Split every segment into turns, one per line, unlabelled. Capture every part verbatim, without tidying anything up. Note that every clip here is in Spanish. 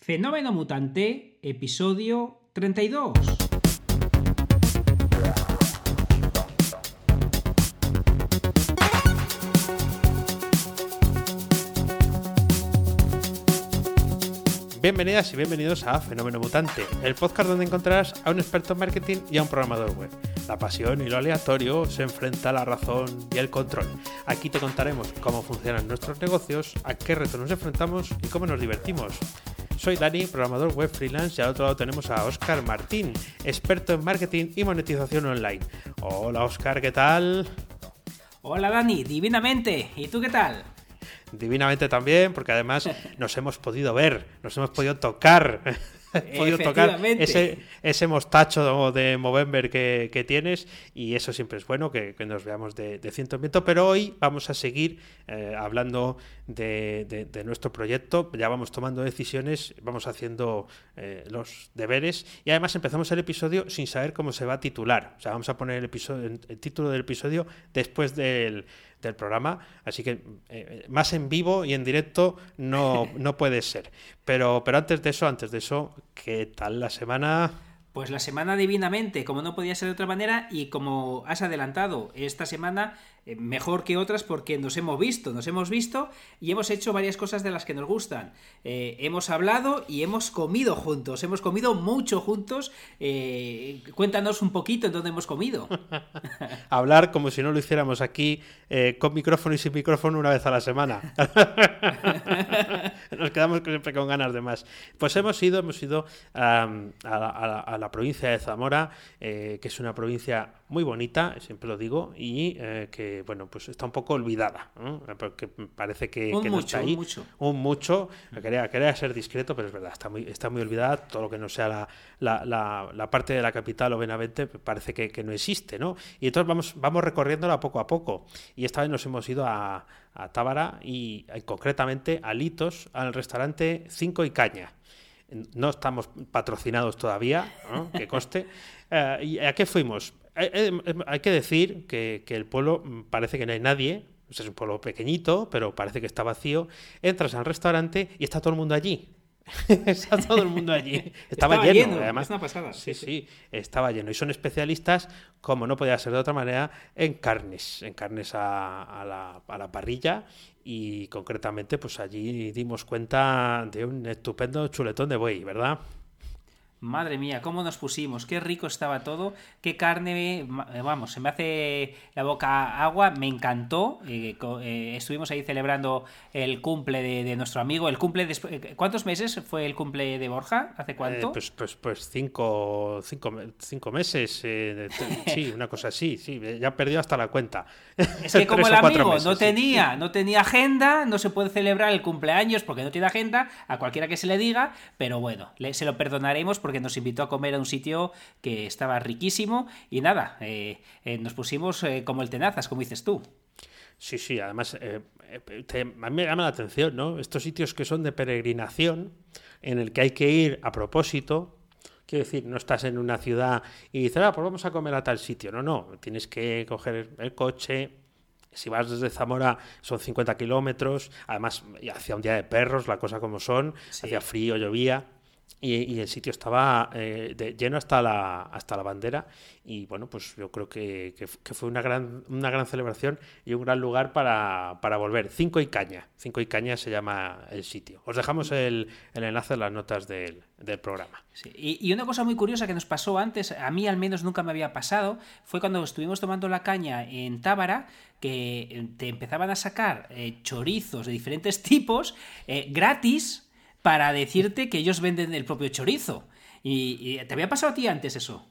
Fenómeno Mutante, episodio treinta y dos.
Bienvenidas y bienvenidos a Fenómeno Mutante, el podcast donde encontrarás a un experto en marketing y a un programador web. La pasión y lo aleatorio se enfrenta a la razón y el control. Aquí te contaremos cómo funcionan nuestros negocios, a qué retos nos enfrentamos y cómo nos divertimos. Soy Dani, programador web freelance, y al otro lado tenemos a Óscar Martín, experto en marketing y monetización online. Hola Óscar, ¿qué tal?
Hola Dani, divinamente. ¿Y tú qué tal?
Divinamente también, porque además nos hemos podido ver, nos hemos podido tocar. He podido tocar ese, ese mostacho de Movember que, que tienes, y eso siempre es bueno, que, que nos veamos de, de ciento en viento. Pero hoy vamos a seguir eh, hablando de, de, de nuestro proyecto. Ya vamos tomando decisiones, vamos haciendo eh, los deberes, y además empezamos el episodio sin saber cómo se va a titular. O sea, vamos a poner el, episodio, el título del episodio después del... del programa, así que eh, más en vivo y en directo no, no puede ser. Pero, pero antes de eso, antes de eso, ¿qué tal la semana?
Pues la semana divinamente, como no podía ser de otra manera, y como has adelantado, esta semana eh, mejor que otras porque nos hemos visto, nos hemos visto y hemos hecho varias cosas de las que nos gustan. Eh, hemos hablado y hemos comido juntos, hemos comido mucho juntos. Eh, cuéntanos un poquito en dónde hemos comido.
Hablar como si no lo hiciéramos aquí, eh, con micrófono y sin micrófono, una vez a la semana. Nos quedamos siempre con ganas de más. Pues hemos ido, hemos ido um, a, la, a, la, a la provincia de Zamora, eh, que es una provincia muy bonita, siempre lo digo, y eh, que, bueno, pues está un poco olvidada, ¿no? Porque parece que,
un
que
mucho,
no está ahí.
Un mucho,
un mucho. Quería, quería ser discreto, pero es verdad, está muy, está muy olvidada. Todo lo que no sea la, la, la, la parte de la capital o Benavente parece que, que no existe, ¿no? Y entonces vamos, vamos recorriéndola poco a poco. Y esta vez nos hemos ido a, a Tábara y, y concretamente a Litos, al restaurante Cinco y Caña. No estamos patrocinados todavía, ¿no? Que conste. Uh, ¿Y a qué fuimos? Hay, hay que decir que, que el pueblo parece que no hay nadie. Es un pueblo pequeñito, pero parece que está vacío. Entras al restaurante y está todo el mundo allí. Está todo el mundo allí. Estaba,
estaba
lleno,
lleno,
además.
Es una pasada.
Sí, sí, sí, estaba lleno. Y son especialistas, como no podía ser de otra manera, en carnes. En carnes a, a, la, a la parrilla. Y concretamente, pues allí dimos cuenta de un estupendo chuletón de buey, ¿verdad?
Madre mía, cómo nos pusimos, qué rico estaba todo, qué carne, vamos, se me hace la boca agua, me encantó. Eh, eh, estuvimos ahí celebrando el cumple de, de nuestro amigo, el cumple de, ¿cuántos meses fue el cumple de Borja? ¿Hace cuánto?
Eh, pues, pues, pues cinco, cinco, cinco meses, eh, sí, una cosa así, sí, ya he perdido hasta la cuenta.
Es que como el amigo meses, no tenía, sí. no tenía agenda, no se puede celebrar el cumpleaños porque no tiene agenda, a cualquiera que se le diga, pero bueno, le, se lo perdonaremos porque que nos invitó a comer a un sitio que estaba riquísimo y nada, eh, eh, nos pusimos eh, como el tenazas, como dices tú.
Sí, sí, además eh, te, a mí me llama la atención, ¿no? Estos sitios que son de peregrinación, en el que hay que ir a propósito. Quiero decir, no estás en una ciudad y dices, ah, pues vamos a comer a tal sitio. No, no, tienes que coger el coche. Si vas desde Zamora son cincuenta kilómetros, además hacía un día de perros, la cosa como son, sí. Hacía frío, llovía. Y, y el sitio estaba eh, de, lleno hasta la hasta la bandera, y bueno, pues yo creo que, que, que fue una gran una gran celebración y un gran lugar para, para volver. Cinco y Caña, Cinco y Caña se llama el sitio. Os dejamos el, el enlace en las notas del, del programa.
Sí. Y, y una cosa muy curiosa que nos pasó antes, a mí al menos nunca me había pasado, fue cuando estuvimos tomando la caña en Tábara, que te empezaban a sacar eh, chorizos de diferentes tipos eh, gratis, para decirte que ellos venden el propio chorizo. ¿Y, y te había pasado a ti antes eso?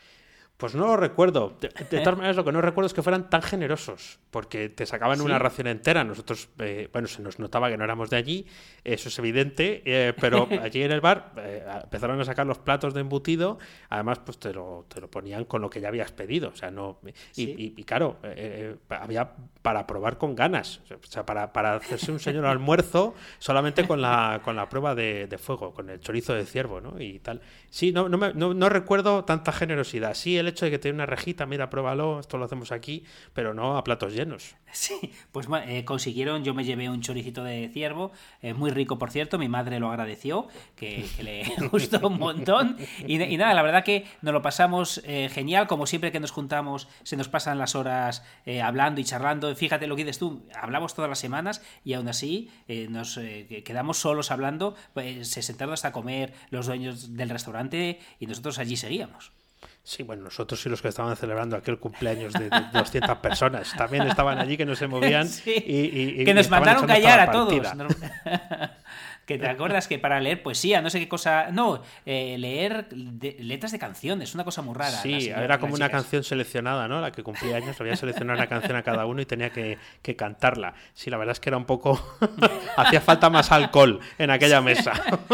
Pues no lo recuerdo. De, de todas maneras, lo que no recuerdo es que fueran tan generosos, porque te sacaban ¿Sí? una ración entera. Nosotros, eh, bueno, se nos notaba que no éramos de allí, eso es evidente, eh, pero allí en el bar eh, empezaron a sacar los platos de embutido, además pues te lo, te lo ponían con lo que ya habías pedido, o sea, no... Y, ¿Sí? y, y claro, eh, había para probar con ganas, o sea, para, para hacerse un señor almuerzo solamente con la, con la prueba de, de fuego, con el chorizo de ciervo, ¿no? Y tal. Sí, no, no, me, no, no recuerdo tanta generosidad. Sí, el hecho de que tiene una rejita, mira, pruébalo, esto lo hacemos aquí, pero no a platos llenos.
Sí, pues eh, consiguieron, yo me llevé un choricito de ciervo, eh, muy rico por cierto, mi madre lo agradeció, que, que le gustó un montón, y, y nada, la verdad que nos lo pasamos eh, genial, como siempre que nos juntamos se nos pasan las horas eh, hablando y charlando, fíjate lo que dices tú, hablamos todas las semanas y aún así eh, nos eh, quedamos solos hablando, pues, se sentaron hasta comer los dueños del restaurante y nosotros allí seguíamos.
Sí, bueno, nosotros y los que estaban celebrando aquel cumpleaños de, de doscientas personas también estaban allí, que no se movían.
Sí,
y, y,
que
y
nos mandaron callar a todos.
¿no?
Que te acuerdas que para leer poesía, no sé qué cosa... No, eh, leer de, letras de canciones, una cosa muy rara.
Sí, señora, era como una canción seleccionada, ¿no? La que cumplía años, había seleccionado una canción a cada uno y tenía que, que cantarla. Sí, la verdad es que era un poco... Hacía falta más alcohol en aquella mesa.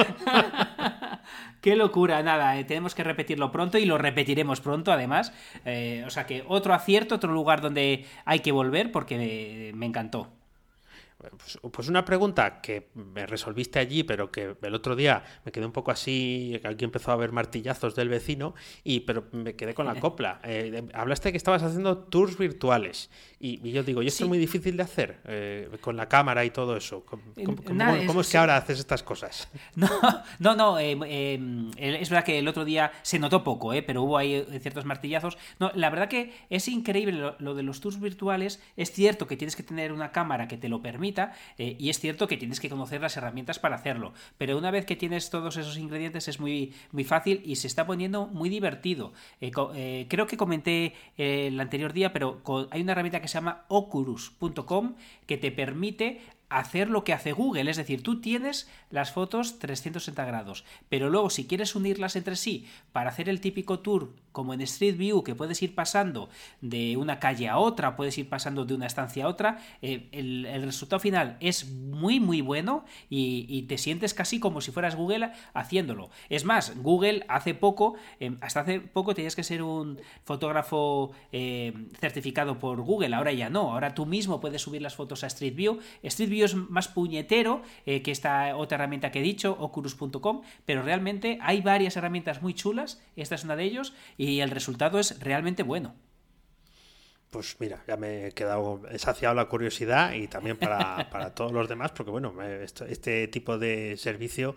Qué locura, nada, eh, tenemos que repetirlo pronto y lo repetiremos pronto además, eh, o sea que otro acierto, otro lugar donde hay que volver porque me, me encantó.
Pues, pues una pregunta que me resolviste allí, pero que el otro día me quedé un poco así, que aquí empezó a haber martillazos del vecino, y pero me quedé con la copla. Eh, hablaste de que estabas haciendo tours virtuales, y, y yo digo, y esto sí. Es muy difícil de hacer, eh, con la cámara y todo eso. ¿Cómo, cómo, Nada, cómo, cómo es, es que ahora haces estas cosas?
No, no, no eh, eh, es verdad que el otro día se notó poco, eh, pero hubo ahí ciertos martillazos. No, la verdad que es increíble lo, lo de los tours virtuales. Es cierto que tienes que tener una cámara que te lo permita, Eh, y es cierto que tienes que conocer las herramientas para hacerlo, pero una vez que tienes todos esos ingredientes es muy, muy fácil y se está poniendo muy divertido. Eh, co eh, creo que comenté eh, el anterior día, pero hay una herramienta que se llama oculus punto com que te permite hacer lo que hace Google, es decir, tú tienes las fotos trescientos sesenta grados, pero luego si quieres unirlas entre sí para hacer el típico tour como en Street View, que puedes ir pasando de una calle a otra, puedes ir pasando de una estancia a otra, eh, el, el resultado final es muy muy bueno y, y te sientes casi como si fueras Google haciéndolo. Es más, Google hace poco, eh, hasta hace poco tenías que ser un fotógrafo eh, certificado por Google, ahora ya no, ahora tú mismo puedes subir las fotos a Street View. Street View es más puñetero eh, que esta otra herramienta que he dicho, oculus punto com, pero realmente hay varias herramientas muy chulas, esta es una de ellos, y el resultado es realmente bueno.
Pues mira, ya me he quedado he saciado la curiosidad y también para, para todos los demás, porque bueno, este, este tipo de servicio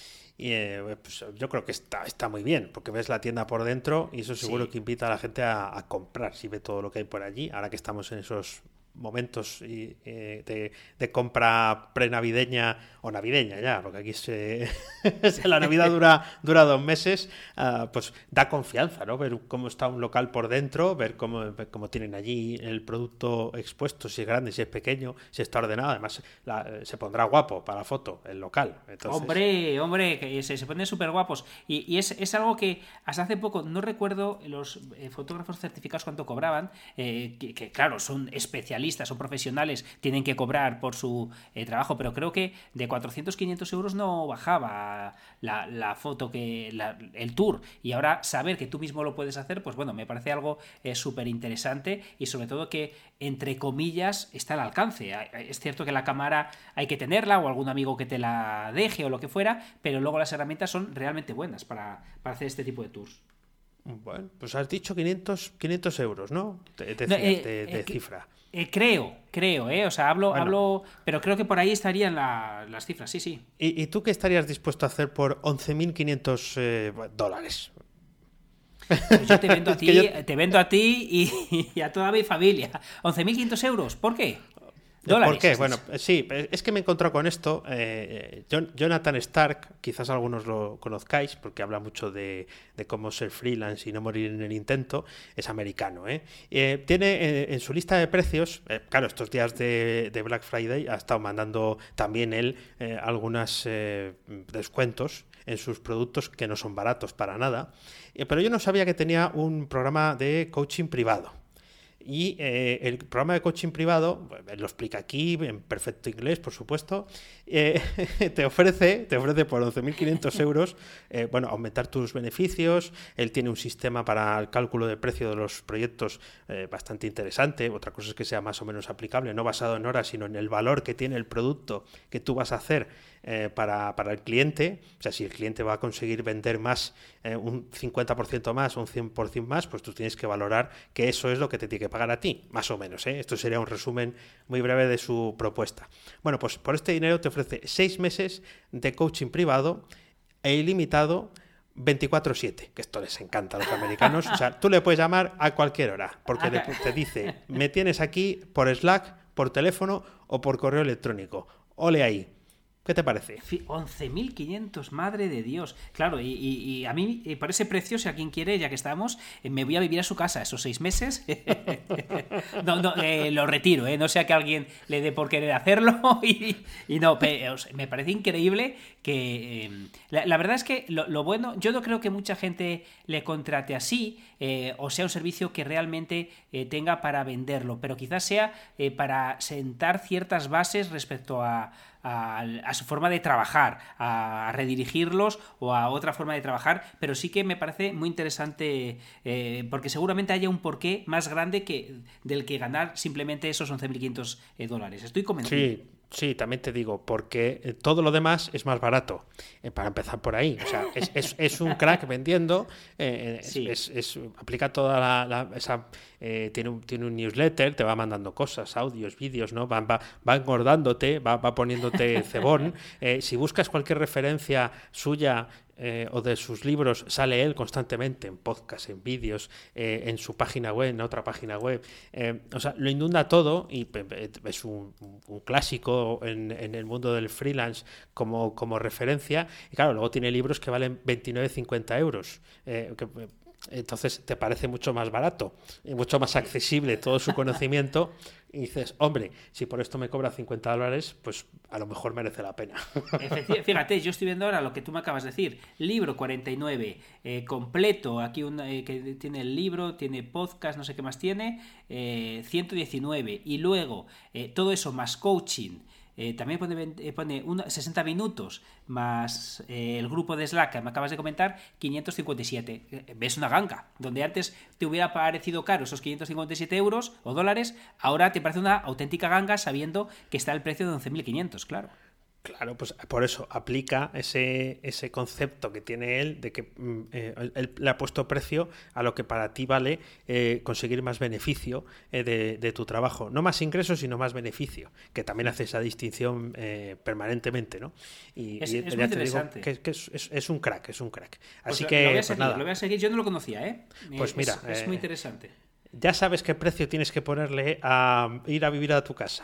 eh, pues yo creo que está, está muy bien, porque ves la tienda por dentro y eso seguro sí. que invita a la gente a, a comprar, si ve todo lo que hay por allí, ahora que estamos en esos momentos y, eh, de, de compra prenavideña o navideña ya, porque aquí se, la Navidad dura, dura dos meses, uh, pues da confianza, ¿no? Ver cómo está un local por dentro, ver cómo, ver cómo tienen allí el producto expuesto, si es grande, si es pequeño, si está ordenado, además la, se pondrá guapo para la foto, el local. Entonces... Hombre,
hombre, que se, se ponen súper guapos y, y es, es algo que hasta hace poco, no recuerdo los eh, fotógrafos certificados cuánto cobraban, eh, que, que claro, son especialistas o profesionales, tienen que cobrar por su eh, trabajo, pero creo que de cuatrocientos a quinientos euros no bajaba la, la foto, que la, el tour, y ahora saber que tú mismo lo puedes hacer, pues bueno, me parece algo eh, súper interesante y sobre todo que, entre comillas, está al alcance. Es cierto que la cámara hay que tenerla o algún amigo que te la deje o lo que fuera, pero luego las herramientas son realmente buenas para, para hacer este tipo de tours.
Bueno, pues has dicho quinientos, quinientos euros, ¿no? De, de, no, eh, de, de eh, cifra.
Eh, creo, creo, ¿eh? O sea, hablo, bueno. hablo, pero creo que por ahí estarían la, las cifras, sí, sí.
¿Y, ¿Y tú qué estarías dispuesto a hacer por once mil quinientos eh, dólares?
Pues yo te vendo a ti, yo... te vendo a ti y, y a toda mi familia. once mil quinientos euros, ¿por qué?
¿Dólares? ¿Por qué? Bueno, sí, es que me he encontrado con esto. Eh, Jonathan Stark, quizás algunos lo conozcáis porque habla mucho de, de cómo ser freelance y no morir en el intento. Es americano, ¿eh? Eh, tiene eh, en su lista de precios, eh, claro, estos días de, de Black Friday ha estado mandando también él eh, algunos eh, descuentos en sus productos que no son baratos para nada. Eh, pero yo no sabía que tenía un programa de coaching privado. Y eh, el programa de coaching privado, lo explica aquí en perfecto inglés, por supuesto, eh, te ofrece te ofrece por once mil quinientos euros eh, bueno, aumentar tus beneficios. Él tiene un sistema para el cálculo de precio de los proyectos eh, bastante interesante. Otra cosa es que sea más o menos aplicable, no basado en horas, sino en el valor que tiene el producto que tú vas a hacer eh, para, para el cliente. O sea, si el cliente va a conseguir vender más, eh, un cincuenta por ciento más o un cien por ciento más, pues tú tienes que valorar que eso es lo que te tiene que pagar a ti, más o menos, ¿eh? Esto sería un resumen muy breve de su propuesta. Bueno, pues por este dinero te ofrece seis meses de coaching privado e ilimitado veinticuatro siete, que esto les encanta a los americanos. O sea, tú le puedes llamar a cualquier hora, porque le, te dice, me tienes aquí por Slack, por teléfono o por correo electrónico. Ole ahí. ¿Qué te parece?
once mil quinientos, madre de Dios. Claro, y, y, y a mí, y por ese precio, si alguien quiere, ya que estamos, eh, me voy a vivir a su casa esos seis meses. no, no, eh, lo retiro, ¿eh? No sea que alguien le dé por querer hacerlo. Y, y no, pe, o sea, me parece increíble que... Eh, la, la verdad es que lo, lo bueno, yo no creo que mucha gente le contrate así, eh, o sea un servicio que realmente eh, tenga para venderlo, pero quizás sea eh, para sentar ciertas bases respecto a... A, a su forma de trabajar, a redirigirlos o a otra forma de trabajar, pero sí que me parece muy interesante eh, porque seguramente haya un porqué más grande que del que ganar simplemente esos once mil quinientos eh, dólares. Estoy convencido.
Sí. Sí, también te digo, porque todo lo demás es más barato, eh, para empezar por ahí. O sea, es, es, es un crack vendiendo, eh,
sí.
es, es, es, aplica toda la... la esa, eh, tiene, un, tiene un newsletter, te va mandando cosas, audios, vídeos, ¿no? Va, va, va engordándote, va, va poniéndote cebón. Eh, si buscas cualquier referencia suya... Eh, o de sus libros, sale él constantemente en podcast, en vídeos, eh, en su página web, en otra página web. Eh, o sea, lo inunda todo y es un, un clásico en, en el mundo del freelance como, como referencia. Y claro, luego tiene libros que valen veintinueve cincuenta euros. Eh, que, entonces te parece mucho más barato y mucho más accesible todo su conocimiento y dices, hombre, si por esto me cobra cincuenta dólares, pues a lo mejor merece la pena.
Fíjate, yo estoy viendo ahora lo que tú me acabas de decir, libro cuarenta y nueve, eh, completo, aquí un, eh, que tiene el libro, tiene podcast, no sé qué más tiene, eh, ciento diecinueve, y luego eh, todo eso más coaching. Eh, también pone, eh, pone una, sesenta minutos más eh, el grupo de Slack que me acabas de comentar, quinientos cincuenta y siete. Eh, ves una ganga. Donde antes te hubiera parecido caro esos quinientos cincuenta y siete euros o dólares, ahora te parece una auténtica ganga sabiendo que está el precio de once mil quinientos, claro.
Claro, pues por eso aplica ese, ese concepto que tiene él de que eh, él le ha puesto precio a lo que para ti vale eh, conseguir más beneficio eh, de, de tu trabajo. No más ingresos, sino más beneficio, que también hace esa distinción eh, permanentemente, ¿no? Y,
es,
y
es
ya
muy
te
interesante.
digo que, que es, es, es un crack, es un crack. Así
pues
que,
lo voy a
pues
seguir,
nada.
Lo voy a seguir, yo no lo conocía, ¿eh?
Pues mira,
es, es muy
eh,
interesante.
Ya sabes qué precio tienes que ponerle a ir a vivir a tu casa.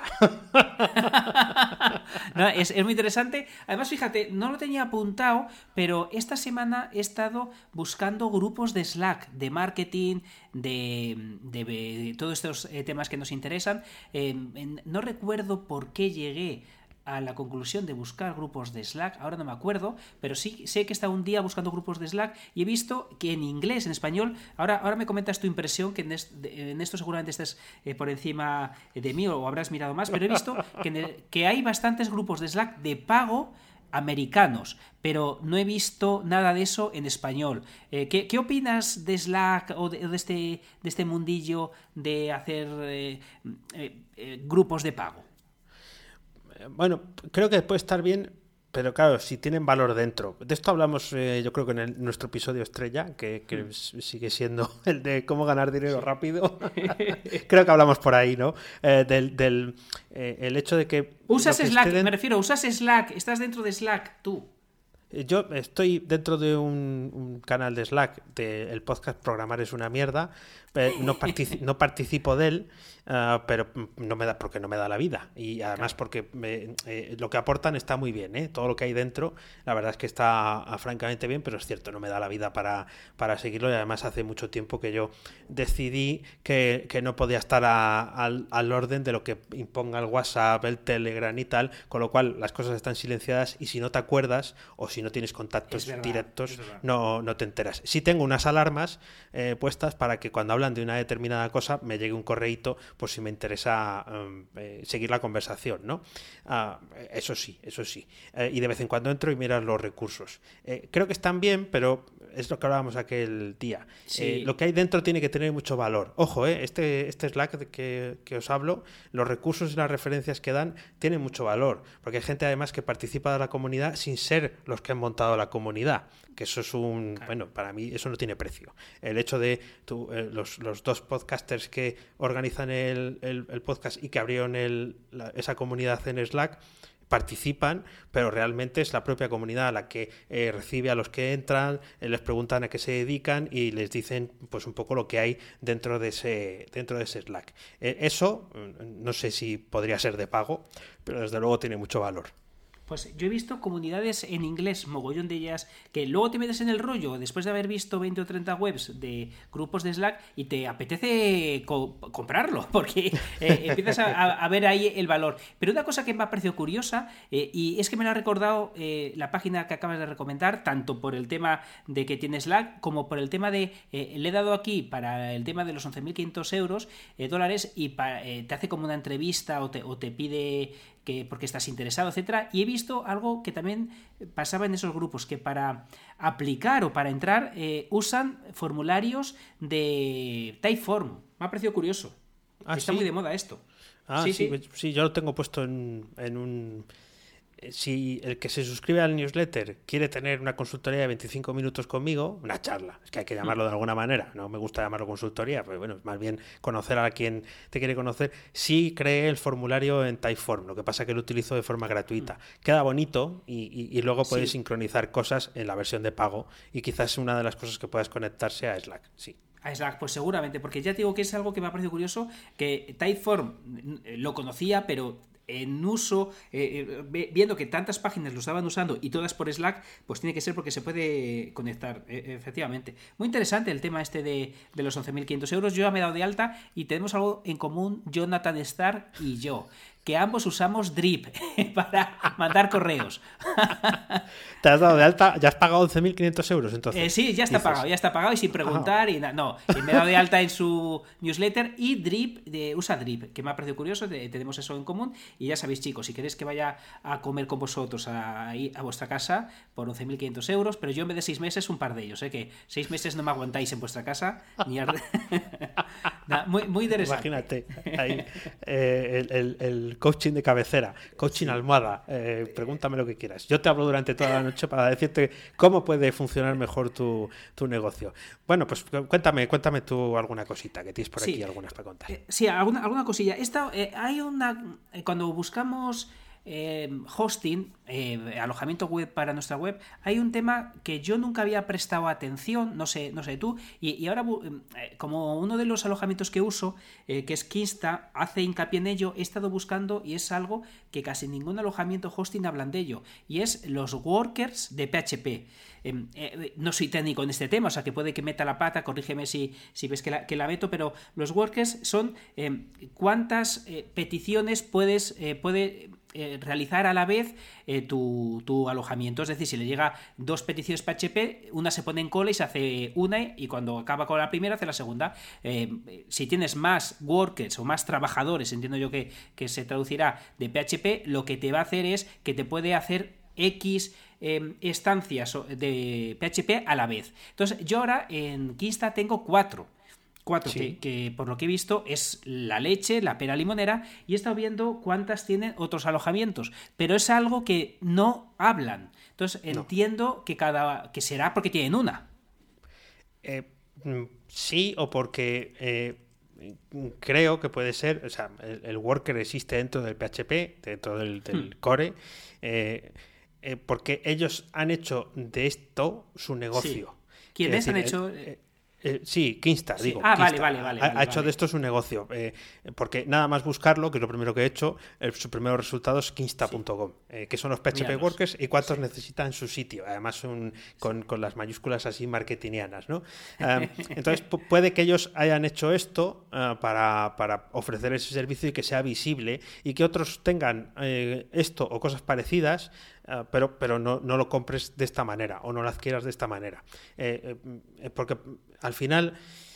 No, es, es muy interesante. Además, fíjate, no lo tenía apuntado, pero esta semana he estado buscando grupos de Slack, de marketing, de, de, de todos estos eh, temas que nos interesan. Eh, en, no recuerdo por qué llegué a la conclusión de buscar grupos de Slack, ahora no me acuerdo, pero sí sé que he estado un día buscando grupos de Slack y he visto que en inglés, en español, ahora, ahora me comentas tu impresión, que en, est, en esto seguramente estés eh, por encima de mí o habrás mirado más, pero he visto que, en el, que hay bastantes grupos de Slack de pago americanos, pero no he visto nada de eso en español. Eh, ¿qué, ¿Qué opinas de Slack o de, de, este, de este mundillo de hacer eh, eh, eh, grupos de pago?
Bueno, creo que puede estar bien, pero claro, si tienen valor dentro. De esto hablamos, eh, yo creo que en el, nuestro episodio estrella, que, que mm. sigue siendo el de cómo ganar dinero rápido. Creo que hablamos por ahí, ¿no? Eh, del del eh, el hecho de que...
Usas
que
Slack,
dentro...
me refiero, usas Slack, estás dentro de Slack, tú.
Yo estoy dentro de un, un canal de Slack del podcast Programar es una mierda. No, partici- no participo de él, uh, pero no me da porque no me da la vida. Y además porque me, eh, lo que aportan está muy bien, ¿eh? Todo lo que hay dentro, la verdad es que está uh, francamente bien, pero es cierto, no me da la vida para, para seguirlo. Y además hace mucho tiempo que yo decidí que, que no podía estar a, al, al orden de lo que imponga el WhatsApp, el Telegram y tal, con lo cual las cosas están silenciadas y si no te acuerdas o si si no tienes contactos
Es verdad,
directos,
es verdad.
no, no te enteras. Sí tengo unas alarmas eh, puestas para que cuando hablan de una determinada cosa me llegue un correíto por si me interesa um, eh, seguir la conversación, ¿no? Ah, eso sí, eso sí. Eh, y de vez en cuando entro y miras los recursos. Eh, creo que están bien, pero es lo que hablábamos aquel día.
Sí.
Eh, lo que hay dentro tiene que tener mucho valor. Ojo, eh, este, este Slack de que, que os hablo, los recursos y las referencias que dan tienen mucho valor, porque hay gente además que participa de la comunidad sin ser los que han montado la comunidad, que eso es un... Claro. Bueno, para mí eso no tiene precio. El hecho de tú, eh, los, los dos podcasters que organizan el, el, el podcast y que abrieron el, la, esa comunidad en Slack, participan, pero realmente es la propia comunidad la que eh, recibe a los que entran, eh, les preguntan a qué se dedican y les dicen pues un poco lo que hay dentro de ese dentro de ese Slack. Eh, eso no sé si podría ser de pago, pero desde luego tiene mucho valor.
Pues yo he visto comunidades en inglés, mogollón de ellas, que luego te metes en el rollo después de haber visto veinte o treinta webs de grupos de Slack y te apetece co- comprarlo, porque eh, empiezas a, a ver ahí el valor. Pero una cosa que me ha parecido curiosa, eh, y es que me lo ha recordado eh, la página que acabas de recomendar, tanto por el tema de que tiene Slack, como por el tema de, eh, le he dado aquí para el tema de los once mil quinientos euros, eh, dólares, y pa, eh, te hace como una entrevista o te, o te pide... que porque estás interesado, etcétera. Y he visto algo que también pasaba en esos grupos, que para aplicar o para entrar eh, usan formularios de Typeform. Me ha parecido curioso.
Ah,
Está
¿sí?
muy de moda esto.
Ah,
sí,
sí,
sí.
sí, yo lo tengo puesto en, en un... Si el que se suscribe al newsletter quiere tener una consultoría de veinticinco minutos conmigo, una charla, es que hay que llamarlo de alguna manera, no me gusta llamarlo consultoría, pero bueno, más bien conocer a quien te quiere conocer, sí creé el formulario en Typeform, lo que pasa es que lo utilizo de forma gratuita. Queda bonito y, y, y luego puedes sí. sincronizar cosas en la versión de pago y quizás una de las cosas que puedas conectarse a Slack, sí.
A Slack, pues seguramente, porque ya te digo que es algo que me ha parecido curioso, que Typeform lo conocía, pero... en uso, eh, eh, viendo que tantas páginas lo estaban usando y todas por Slack, pues tiene que ser porque se puede conectar, eh, efectivamente. Muy interesante el tema este de, de los once mil quinientos euros. Yo ya me he dado de alta y tenemos algo en común, Jonathan Starr y yo, que ambos usamos Drip para mandar correos.
¿Te has dado de alta? ¿Ya has pagado once mil quinientos euros entonces?
Eh, sí, ya está dices. pagado, ya está pagado y sin preguntar. Y na- no, y me he dado de alta en su newsletter y Drip, de, usa Drip, que me ha parecido curioso, de, tenemos eso en común. Y ya sabéis, chicos, si queréis que vaya a comer con vosotros a, a vuestra casa por once mil quinientos euros, pero yo en vez de seis meses, un par de ellos, ¿eh? Que seis meses no me aguantáis en vuestra casa. Ni ar... nah, muy, muy interesante.
Imagínate, ahí, eh, el, el, el coaching de cabecera, coaching sí. almohada, eh, pregúntame lo que quieras. Yo te hablo durante toda la noche para decirte cómo puede funcionar mejor tu, tu negocio. Bueno, pues cuéntame, cuéntame tú alguna cosita, que tienes por aquí sí. algunas para contar.
Eh, sí, alguna, alguna cosilla. Esta, eh, hay una... Eh, cuando buscamos... Eh, hosting, eh, alojamiento web para nuestra web, hay un tema que yo nunca había prestado atención, no sé, no sé tú, y, y ahora eh, como uno de los alojamientos que uso, eh, que es Kinsta, hace hincapié en ello, he estado buscando y es algo que casi ningún alojamiento hosting hablan de ello, y es los workers de P H P. Eh, eh, no soy técnico en este tema, o sea que puede que meta la pata, corrígeme si, si ves que la, que la meto, pero los workers son eh, cuántas eh, peticiones puedes eh, puede eh, realizar a la vez eh, tu, tu alojamiento. Es decir, si le llega dos peticiones P H P, una se pone en cola y se hace una, y cuando acaba con la primera hace la segunda. Eh, si tienes más workers o más trabajadores, entiendo yo que, que se traducirá de P H P, lo que te va a hacer es que te puede hacer X eh, estancias de P H P a la vez. Entonces yo ahora en Kinsta tengo cuatro cuatro sí. que, que por lo que he visto es la leche, la pera limonera, y he estado viendo cuántas tienen otros alojamientos, pero es algo que no hablan. Entonces no. entiendo que cada que será porque tienen una.
Eh, sí, o porque eh, creo que puede ser, o sea, el, el worker existe dentro del P H P, dentro del, del hmm. core, eh, eh, porque ellos han hecho de esto su negocio.
Sí. ¿Quiénes decir, han hecho?
Eh, Eh, sí, Kinsta,
sí.
digo.
Ah,
Kinsta.
vale, vale, vale.
Ha,
vale,
ha hecho
vale.
de esto su negocio. Eh, porque nada más buscarlo, que es lo primero que he hecho, el, su primer resultado es kinsta punto com, sí. eh, que son los P H P
Míralos.
Workers y cuántos
sí.
necesitan su sitio. Además, un, con, con las mayúsculas así marketingianas, ¿no? Eh, entonces, puede que ellos hayan hecho esto uh, para, para ofrecer ese servicio y que sea visible, y que otros tengan eh, esto o cosas parecidas uh, pero, pero no, no lo compres de esta manera o no lo adquieras de esta manera. Eh, eh, porque al final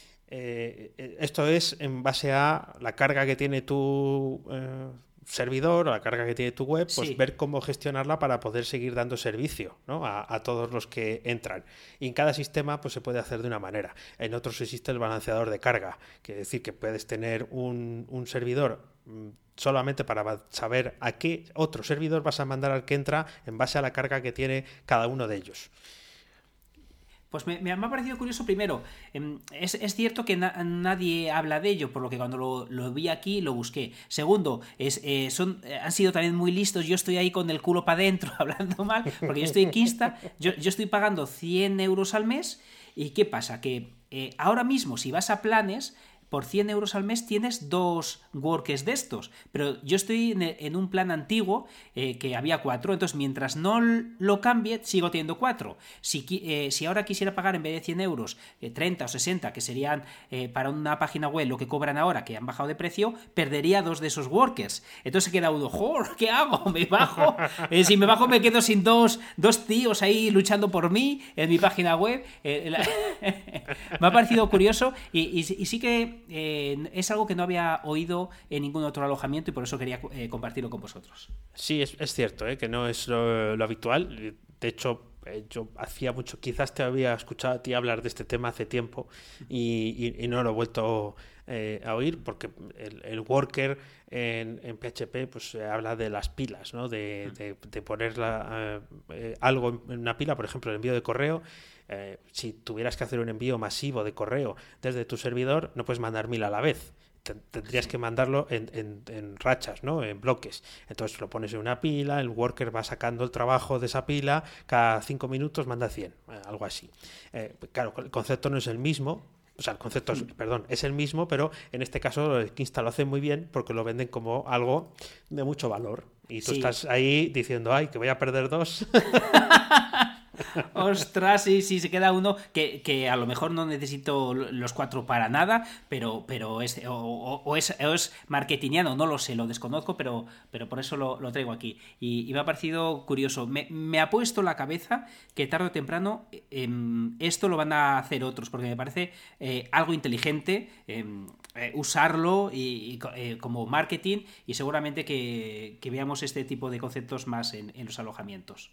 eh, esto es en base a la carga que tiene tu eh, servidor, o la carga que tiene tu web, pues
sí.
ver cómo gestionarla para poder seguir dando servicio, ¿no? a, a todos los que entran. Y en cada sistema pues se puede hacer de una manera. En otros existe el balanceador de carga, que es decir, que puedes tener un, un servidor solamente para saber a qué otro servidor vas a mandar al que entra en base a la carga que tiene cada uno de ellos.
Pues me, me ha parecido curioso, primero, es, es cierto que na, nadie habla de ello, por lo que cuando lo, lo vi aquí lo busqué. Segundo, es, eh, son, han sido también muy listos, yo estoy ahí con el culo para adentro hablando mal, porque yo estoy en Kinsta, yo, yo estoy pagando cien euros al mes, y ¿qué pasa? Que eh, ahora mismo si vas a planes, por cien euros al mes tienes dos workers de estos, pero yo estoy en, en un plan antiguo eh, que había cuatro, entonces mientras no lo cambie sigo teniendo cuatro. Si, eh, si ahora quisiera pagar en vez de cien euros eh, treinta o sesenta, que serían eh, para una página web lo que cobran ahora, que han bajado de precio, perdería dos de esos workers. Entonces se queda uno, ¡joder! ¿Qué hago? ¿Me bajo? Eh, si me bajo me quedo sin dos, dos tíos ahí luchando por mí en mi página web. Eh, la... me ha parecido curioso y, y, y sí que Eh, es algo que no había oído en ningún otro alojamiento y por eso quería eh, compartirlo con vosotros.
Sí, es, es cierto, ¿eh? que no es lo, lo habitual. De hecho, eh, yo hacía mucho, quizás te había escuchado a ti hablar de este tema hace tiempo y, y, y no lo he vuelto eh, a oír porque el, el worker en, en P H P pues eh, habla de las pilas, ¿no? de, de, de poner la, eh, algo en una pila, por ejemplo, el envío de correo. Eh, si tuvieras que hacer un envío masivo de correo desde tu servidor, no puedes mandar mil a la vez. Tendrías que mandarlo en, en, en rachas, ¿no? En bloques. Entonces lo pones en una pila, el worker va sacando el trabajo de esa pila, cada cinco minutos manda cien, eh, algo así. Eh, claro, el concepto no es el mismo. O sea, el concepto, es, perdón, es el mismo, pero en este caso Kinsta lo hace muy bien porque lo venden como algo de mucho valor. Y tú sí. estás ahí diciendo, ay, que voy a perder dos.
Ostras, sí, sí, se queda uno que, que a lo mejor no necesito los cuatro para nada, pero, pero es, o, o, es, o es marketingiano, no lo sé, lo desconozco, pero, pero por eso lo, lo traigo aquí. Y, y me ha parecido curioso. Me, me ha puesto la cabeza que tarde o temprano eh, esto lo van a hacer otros, porque me parece eh, algo inteligente eh, eh, usarlo y, y eh, como marketing y seguramente que, que veamos este tipo de conceptos más en, en los alojamientos.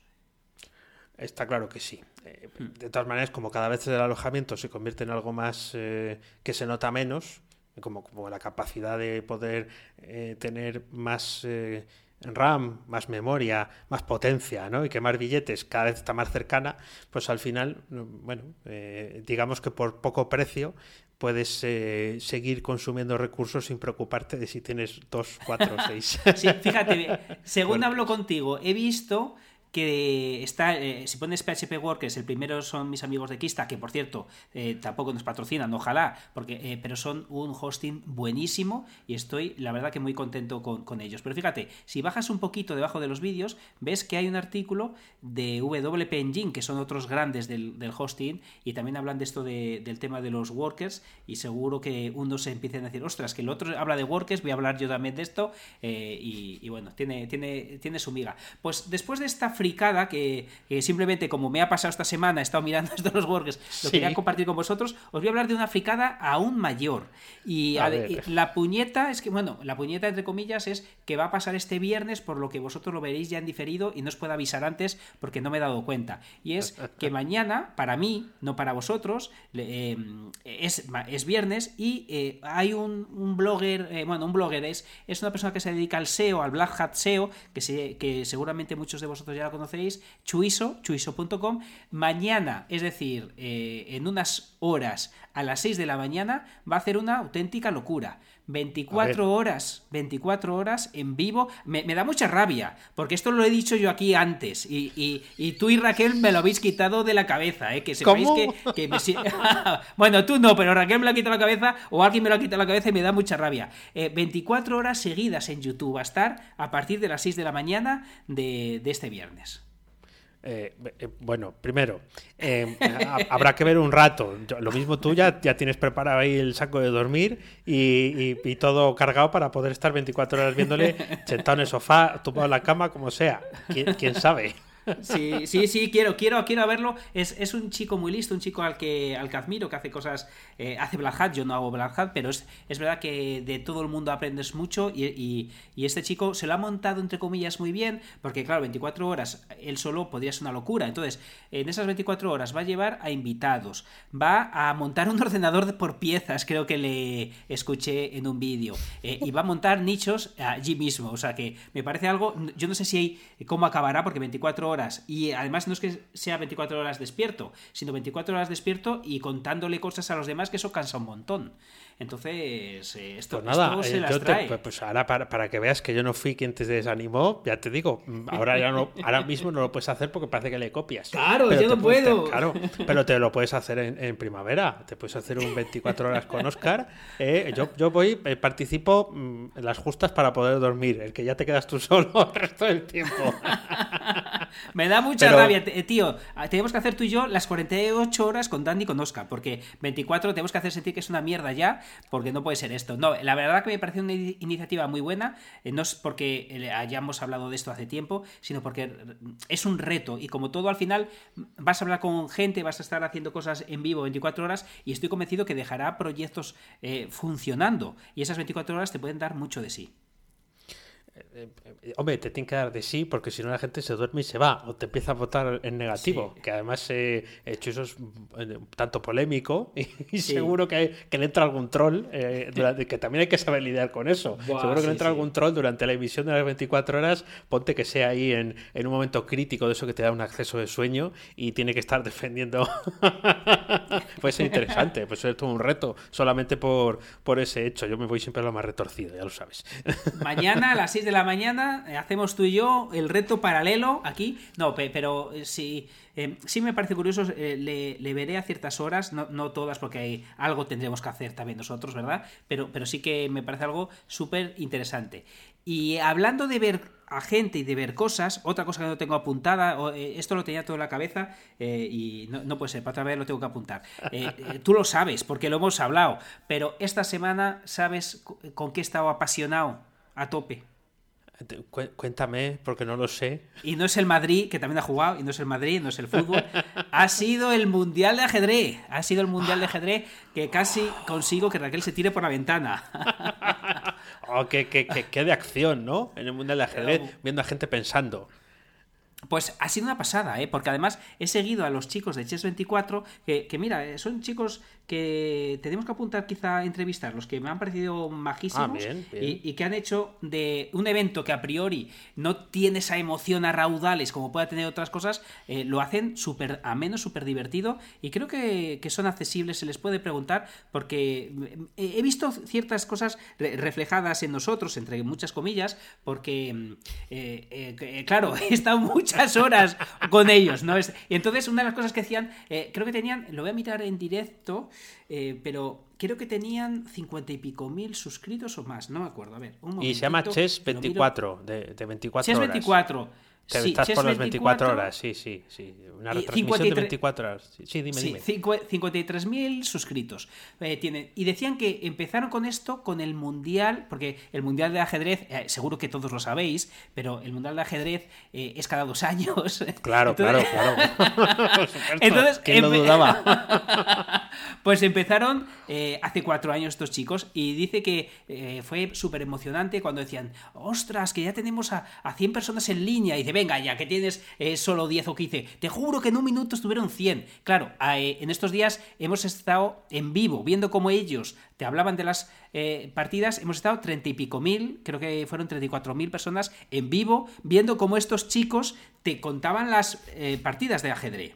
Está claro que sí. Eh, de todas maneras, como cada vez el alojamiento se convierte en algo más eh, que se nota menos, como, como la capacidad de poder eh, tener más eh, RAM, más memoria, más potencia, ¿no? Y que más billetes cada vez está más cercana, pues al final, bueno, eh, digamos que por poco precio puedes eh, seguir consumiendo recursos sin preocuparte de si tienes dos, cuatro o seis.
Sí, fíjate, según bueno, hablo contigo, he visto que está, eh, si pones P H P Workers, el primero son mis amigos de Kinsta, que por cierto eh, tampoco nos patrocinan, ojalá, porque eh, pero son un hosting buenísimo y estoy la verdad que muy contento con, con ellos. Pero fíjate, si bajas un poquito debajo de los vídeos, ves que hay un artículo de W P Engine, que son otros grandes del, del hosting, y también hablan de esto de, del tema de los workers, y seguro que unos se empiezan a decir, ostras, que el otro habla de workers, voy a hablar yo también de esto, eh, y, y bueno, tiene, tiene, tiene su miga. Pues después de esta fricada que, que simplemente como me ha pasado esta semana, he estado mirando estos los workers, lo sí. quería compartir con vosotros, os voy a hablar de una fricada aún mayor. Y, a a, y la puñeta es que, bueno, la puñeta entre comillas es que va a pasar este viernes, por lo que vosotros lo veréis ya en diferido y no os puedo avisar antes porque no me he dado cuenta. Y es que mañana, para mí, no para vosotros, eh, es, es viernes y eh, hay un, un blogger, eh, bueno, un blogger es, es una persona que se dedica al S E O, al Black Hat S E O, que, se, que seguramente muchos de vosotros ya lo conocéis, Chuiso, chuiso punto com. Mañana, es decir, eh, en unas horas a las seis de la mañana, va a hacer una auténtica locura. veinticuatro horas, veinticuatro horas en vivo. Me, me da mucha rabia, porque esto lo he dicho yo aquí antes, y, y, y tú y Raquel me lo habéis quitado de la cabeza, ¿eh? Que sepáis que, que me... Bueno, tú no, pero Raquel me lo ha quitado de la cabeza, o alguien me lo ha quitado de la cabeza y me da mucha rabia. Eh, veinticuatro horas seguidas en YouTube va a estar a partir de las seis de la mañana de, de este viernes.
Eh, eh, bueno, primero, eh, habrá que ver un rato. Yo, lo mismo tú ya, ya tienes preparado ahí el saco de dormir y, y, y todo cargado para poder estar veinticuatro horas viéndole sentado en el sofá, tumbado en la cama, como sea. ¿Quién, quién sabe?
Sí, sí, sí, quiero, quiero, quiero verlo. Es, es un chico muy listo, un chico al que, al que admiro, que hace cosas, eh, hace Black Hat, yo no hago Black Hat, pero es, es verdad que de todo el mundo aprendes mucho y, y, y este chico se lo ha montado, entre comillas, muy bien, porque claro, veinticuatro horas él solo podría ser una locura. Entonces, en esas veinticuatro horas va a llevar a invitados, va a montar un ordenador por piezas, creo que le escuché en un vídeo, eh, y va a montar nichos allí mismo, o sea que me parece algo, yo no sé si hay, cómo acabará, porque veinticuatro horas, y además no es que sea veinticuatro horas despierto, sino veinticuatro horas despierto y contándole cosas a los demás, que eso cansa un montón. Entonces, eh, esto,
Pues nada,
esto se
eh,
las
yo te-
trae.
pues, pues ahora para, para que veas que yo no fui quien te desanimó, ya te digo, mm, ahora ya no, ahora mismo no lo puedes hacer porque parece que le copias.
Claro,
Pero
yo
te
no
pu- te-
puedo.
claro, pero te lo puedes hacer en, en primavera, te puedes hacer un veinticuatro horas con Oscar. eh, yo, yo voy, eh, participo mm, en las justas para poder dormir, el que ya te quedas tú solo el resto del tiempo.
Me da mucha
Pero-
rabia, te- tío. Tenemos que hacer tú y yo las cuarenta y ocho horas con Dandy y con Oscar, porque veinticuatro tenemos que hacer sentir que es una mierda ya, porque no puede ser esto. No, la verdad que me parece una i- iniciativa muy buena, eh, no es porque eh, hayamos hablado de esto hace tiempo, sino porque es un reto y como todo al final vas a hablar con gente, vas a estar haciendo cosas en vivo veinticuatro horas y estoy convencido que dejará proyectos eh, funcionando y esas veinticuatro horas te pueden dar mucho de sí.
Eh, eh, Hombre, te tiene que dar de sí porque si no la gente se duerme y se va o te empieza a votar en negativo,
Sí.
que además eh, he hecho eso es eh, un tanto polémico y, y
Sí.
seguro que, hay- que le entra algún troll, eh, durante- que también hay que saber lidiar con eso.
Buah,
seguro que
sí,
le entra
sí.
algún troll durante la emisión de las veinticuatro horas, ponte que sea ahí en, en un momento crítico de eso que te da un acceso de sueño y tiene que estar defendiendo. Puede ser interesante, puede ser todo un reto solamente por, por ese hecho. Yo me voy siempre a lo más retorcido, ya lo sabes.
Mañana a las seis de la mañana eh, hacemos tú y yo el reto paralelo aquí. No, pe- pero eh, sí, eh, sí me parece curioso, eh, le, le veré a ciertas horas, no, no todas porque hay, algo tendremos que hacer también nosotros, ¿verdad? Pero, pero sí que me parece algo súper interesante. Y hablando de ver a gente y de ver cosas, otra cosa que no tengo apuntada, o, eh, esto lo tenía todo en la cabeza eh, y no, no puede ser, para otra vez lo tengo que apuntar. Eh, eh, tú lo sabes porque lo hemos hablado, pero esta semana, ¿sabes con qué he estado apasionado a tope?
Te- cué- Cuéntame, porque no lo sé.
Y no es el Madrid, que también ha jugado, y no es el Madrid, no es el fútbol. Ha sido el Mundial de Ajedrez. Ha sido el Mundial de Ajedrez que casi consigo que Raquel se tire por la ventana.
Oh, qué, qué- qué- qué de acción, ¿no? En el mundo del ajedrez, viendo a gente pensando.
Pues ha sido una pasada, ¿eh? Porque además he seguido a los chicos de Chess veinticuatro, que, que mira, eh, son chicos que tenemos que apuntar quizá a entrevistar, los que me han parecido majísimos
Ah, bien, bien.
Y, y que han hecho de un evento que a priori no tiene esa emoción a raudales como pueda tener otras cosas, eh, lo hacen súper ameno, súper divertido y creo que, que son accesibles, se les puede preguntar porque eh, he visto ciertas cosas re- reflejadas en nosotros, entre muchas comillas, porque mm, eh, eh, eh, claro, he estado muchas horas con ellos, ¿no? Es- Y entonces una de las cosas que decían, eh, creo que tenían, lo voy a mirar en directo, eh, pero creo que tenían cincuenta y pico mil suscritos o más, no me acuerdo, a ver, un
Y se llama
momentito,
Chess
que lo miro.
veinticuatro, de, de veinticuatro
Chess
horas.
veinticuatro.
Que
Sí,
estás
Chess
por las veinticuatro
veinticuatro.
horas, sí, sí, sí. Una
Y
retransmisión
cincuenta y
de
tres
veinticuatro horas. Sí, sí, dime,
Sí,
dime.
cincuenta y tres mil suscritos eh, tienen. Y decían que empezaron con esto con el Mundial, porque el Mundial de Ajedrez, eh, seguro que todos lo sabéis, pero el Mundial de Ajedrez eh, es cada dos años.
Claro,
Entonces-
claro, claro. Por supuesto.
Entonces,
¿Quién lo
empe-
dudaba?
Pues empezaron eh, hace cuatro años estos chicos y dice que eh, fue súper emocionante cuando decían, ostras, que ya tenemos a, a cien personas en línea. Y dice, venga, ya que tienes eh, solo diez o quince, te juro que en un minuto estuvieron cien. Claro, eh, en estos días hemos estado en vivo, viendo cómo ellos te hablaban de las eh, partidas, hemos estado treinta y pico mil, creo que fueron treinta y cuatro mil personas en vivo, viendo cómo estos chicos te contaban las eh, partidas de ajedrez.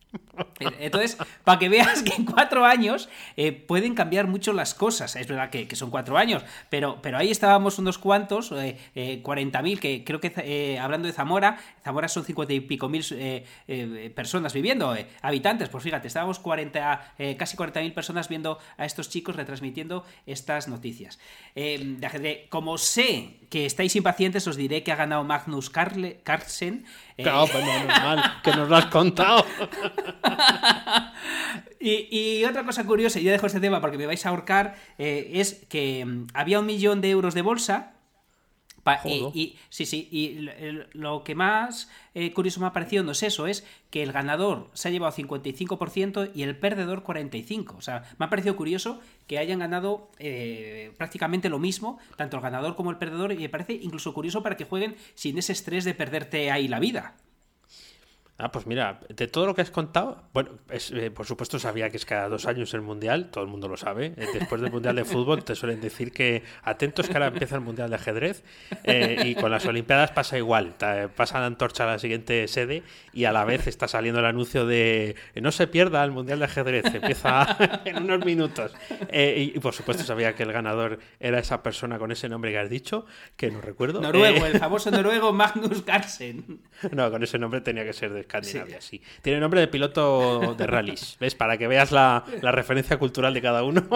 Entonces, para que veas que en cuatro años eh, pueden cambiar mucho las cosas. Es verdad que, que son cuatro años, pero, pero ahí estábamos unos cuantos, eh, eh, cuarenta mil, que creo que eh, hablando de Zamora, Zamora son cincuenta y pico mil eh, eh, personas viviendo, eh, habitantes. Pues fíjate, estábamos cuarenta, eh, casi cuarenta mil personas viendo a estos chicos retransmitiendo estas noticias. Eh, de ajedrez. Como sé que estáis impacientes, os diré que ha ganado Magnus Carle, Carlsen. Eh,
Claro, pues no, normal, que nos lo has contado.
Y, y otra cosa curiosa, y ya dejo este tema porque me vais a ahorcar, eh, es que mm, había un millón de euros de bolsa, Pa y, y, sí, sí, y lo que más eh, curioso me ha parecido no es eso, es que el ganador se ha llevado cincuenta y cinco por ciento y el perdedor cuarenta y cinco por ciento. O sea, me ha parecido curioso que hayan ganado eh, prácticamente lo mismo, tanto el ganador como el perdedor, y me parece incluso curioso para que jueguen sin ese estrés de perderte ahí la vida.
Ah, pues mira, de todo lo que has contado, bueno, es, eh, por supuesto sabía que es cada dos años el Mundial, todo el mundo lo sabe. Eh, después del Mundial de Fútbol te suelen decir que atentos que ahora empieza el Mundial de Ajedrez, eh, y con las Olimpiadas pasa igual, te pasan la antorcha a la siguiente sede y a la vez está saliendo el anuncio de eh, no se pierda el Mundial de Ajedrez, empieza en unos minutos. Eh, y, y por supuesto sabía que el ganador era esa persona con ese nombre que has dicho, que no recuerdo.
Noruego,
eh,
el famoso noruego Magnus Carlsen.
No, con ese nombre tenía que ser de Escandinavia, sí. sí. Tiene nombre de piloto de rallies, ¿ves? Para que veas la, la referencia cultural de cada uno.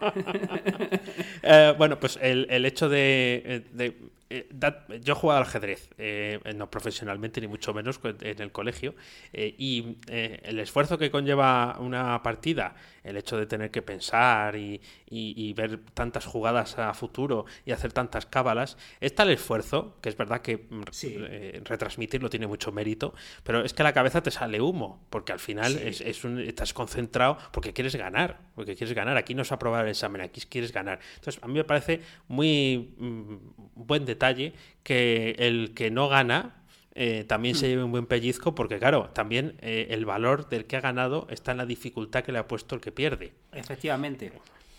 eh, bueno, pues el, el hecho de... de eh, that, yo he jugado al ajedrez, eh, no profesionalmente ni mucho menos en el colegio, eh, y eh, el esfuerzo que conlleva una partida, el hecho de tener que pensar y, y, y ver tantas jugadas a futuro y hacer tantas cábalas, es tal esfuerzo, que es verdad que sí. eh, retransmitirlo tiene mucho mérito, pero es que a la cabeza te sale humo, porque al final sí. es, es un, estás concentrado porque quieres ganar, porque quieres ganar. Aquí no es aprobar el examen, aquí quieres ganar. Entonces, a mí me parece muy mm, buen detalle que el que no gana Eh, también se lleve un buen pellizco, porque claro, también eh, el valor del que ha ganado está en la dificultad que le ha puesto el que pierde.
Efectivamente.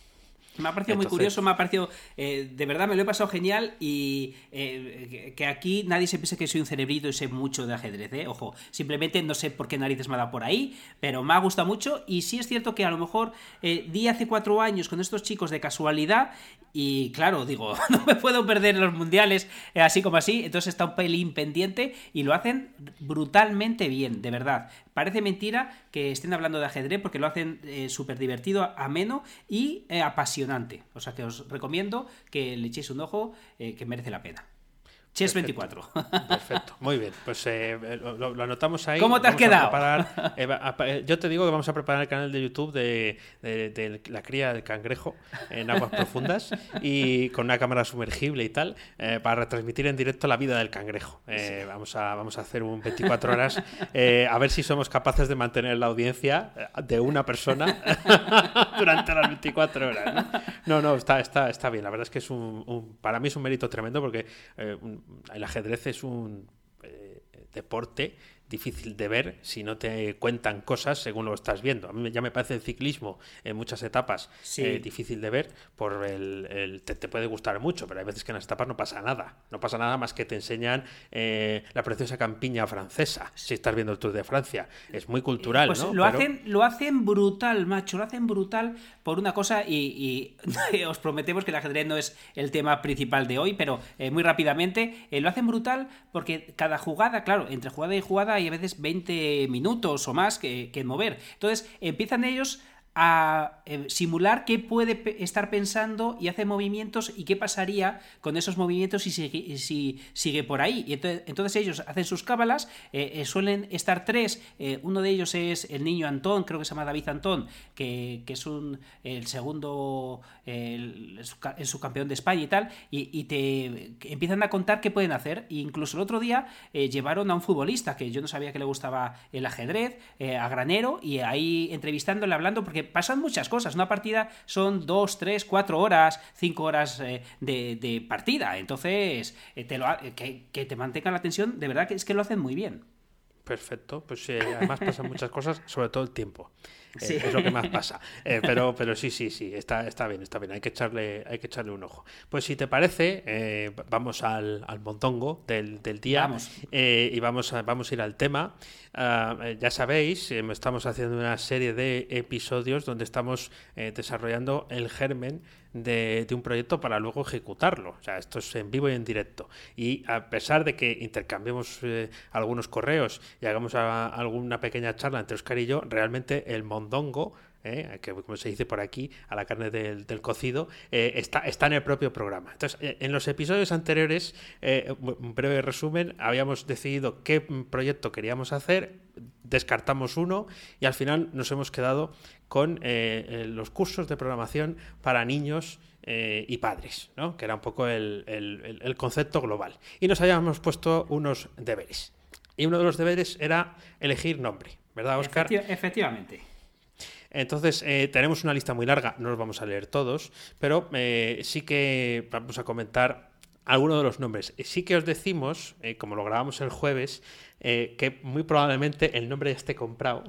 Me ha parecido Entonces... muy curioso, me ha parecido, eh, de verdad me lo he pasado genial, y eh, que aquí nadie se piense que soy un cerebrito y sé mucho de ajedrez, ¿eh? Ojo, simplemente no sé por qué narices me ha dado por ahí, pero me ha gustado mucho, y sí es cierto que a lo mejor eh, di hace cuatro años con estos chicos de casualidad, y claro, digo, no me puedo perder los mundiales eh, así como así, entonces está un pelín pendiente, y lo hacen brutalmente bien, de verdad. Parece mentira que estén hablando de ajedrez, porque lo hacen eh, súper divertido, ameno y eh, apasionante. O sea que os recomiendo que le echéis un ojo, eh, que merece la pena. Chess veinticuatro.
Perfecto, muy bien. Pues eh, lo, lo anotamos ahí.
¿Cómo te has quedado?
Preparar, eh, a, yo te digo que vamos a preparar el canal de YouTube de, de, de la cría del cangrejo en aguas profundas, y con una cámara sumergible y tal, eh, para retransmitir en directo la vida del cangrejo. Eh, sí. vamos, a, vamos a hacer un veinticuatro horas, eh, a ver si somos capaces de mantener la audiencia de una persona durante las veinticuatro horas. No, no, no está, está, está bien. La verdad es que es un, un, para mí es un mérito tremendo, porque eh, el ajedrez es un eh, deporte difícil de ver si no te cuentan cosas según lo estás viendo. A mí ya me parece el ciclismo en muchas etapas sí. eh, difícil de ver, por el, el te, te puede gustar mucho, pero hay veces que en las etapas no pasa nada. No pasa nada más que te enseñan eh, la preciosa campiña francesa, si estás viendo el Tour de Francia. Es muy cultural,
pues
¿no?
Lo,
pero...
hacen, lo hacen brutal, macho, lo hacen brutal por una cosa, y, y os prometemos que el ajedrez no es el tema principal de hoy, pero eh, muy rápidamente, eh, lo hacen brutal porque cada jugada, claro, entre jugada y jugada hay a veces veinte minutos o más que, que mover. Entonces empiezan ellos a eh, simular qué puede pe- estar pensando, y hace movimientos, y qué pasaría con esos movimientos si sigue, si sigue por ahí. Y entonces, entonces ellos hacen sus cábalas, eh, eh, suelen estar tres, eh, uno de ellos es el niño Antón, creo que se llama David Antón, que, que es un, el segundo el, el subcampeón de España y tal, y, y te empiezan a contar qué pueden hacer. E incluso el otro día eh, llevaron a un futbolista que yo no sabía que le gustaba el ajedrez, eh, a Granero, y ahí entrevistándole, hablando, porque pasan muchas cosas. Una partida son dos, tres, cuatro horas, cinco horas eh, de, de partida. Entonces, eh, te lo, que, que te mantengan la atención, de verdad que es que lo hacen muy bien.
Perfecto, pues eh, además pasan muchas cosas, sobre todo el tiempo. Eh,
sí.
Es lo que más pasa. Eh, pero, pero sí, sí, sí, está, está bien, está bien. Hay que echarle, hay que echarle un ojo. Pues si te parece, eh, vamos al, al mondongo del, del día.
Vamos.
Eh, y vamos a, vamos a ir al tema. Uh, ya sabéis, eh, estamos haciendo una serie de episodios donde estamos eh, desarrollando el germen de, de un proyecto para luego ejecutarlo. O sea, esto es en vivo y en directo. Y a pesar de que intercambiemos eh, algunos correos y hagamos a, alguna pequeña charla entre Óscar y yo, realmente el mondongo, Eh, que como se dice por aquí, a la carne del, del cocido, eh, está, está en el propio programa. Entonces, eh, en los episodios anteriores, eh, un breve resumen, habíamos decidido qué proyecto queríamos hacer, descartamos uno y al final nos hemos quedado con eh, eh, los cursos de programación para niños eh, y padres, ¿no? Que era un poco el, el, el concepto global. Y nos habíamos puesto unos deberes. Y uno de los deberes era elegir nombre, ¿verdad, Óscar?
Efecti- efectivamente.
Entonces, eh, tenemos una lista muy larga, no los vamos a leer todos, pero eh, sí que vamos a comentar algunos de los nombres. Sí que os decimos, eh, como lo grabamos el jueves, eh, que muy probablemente el nombre ya esté comprado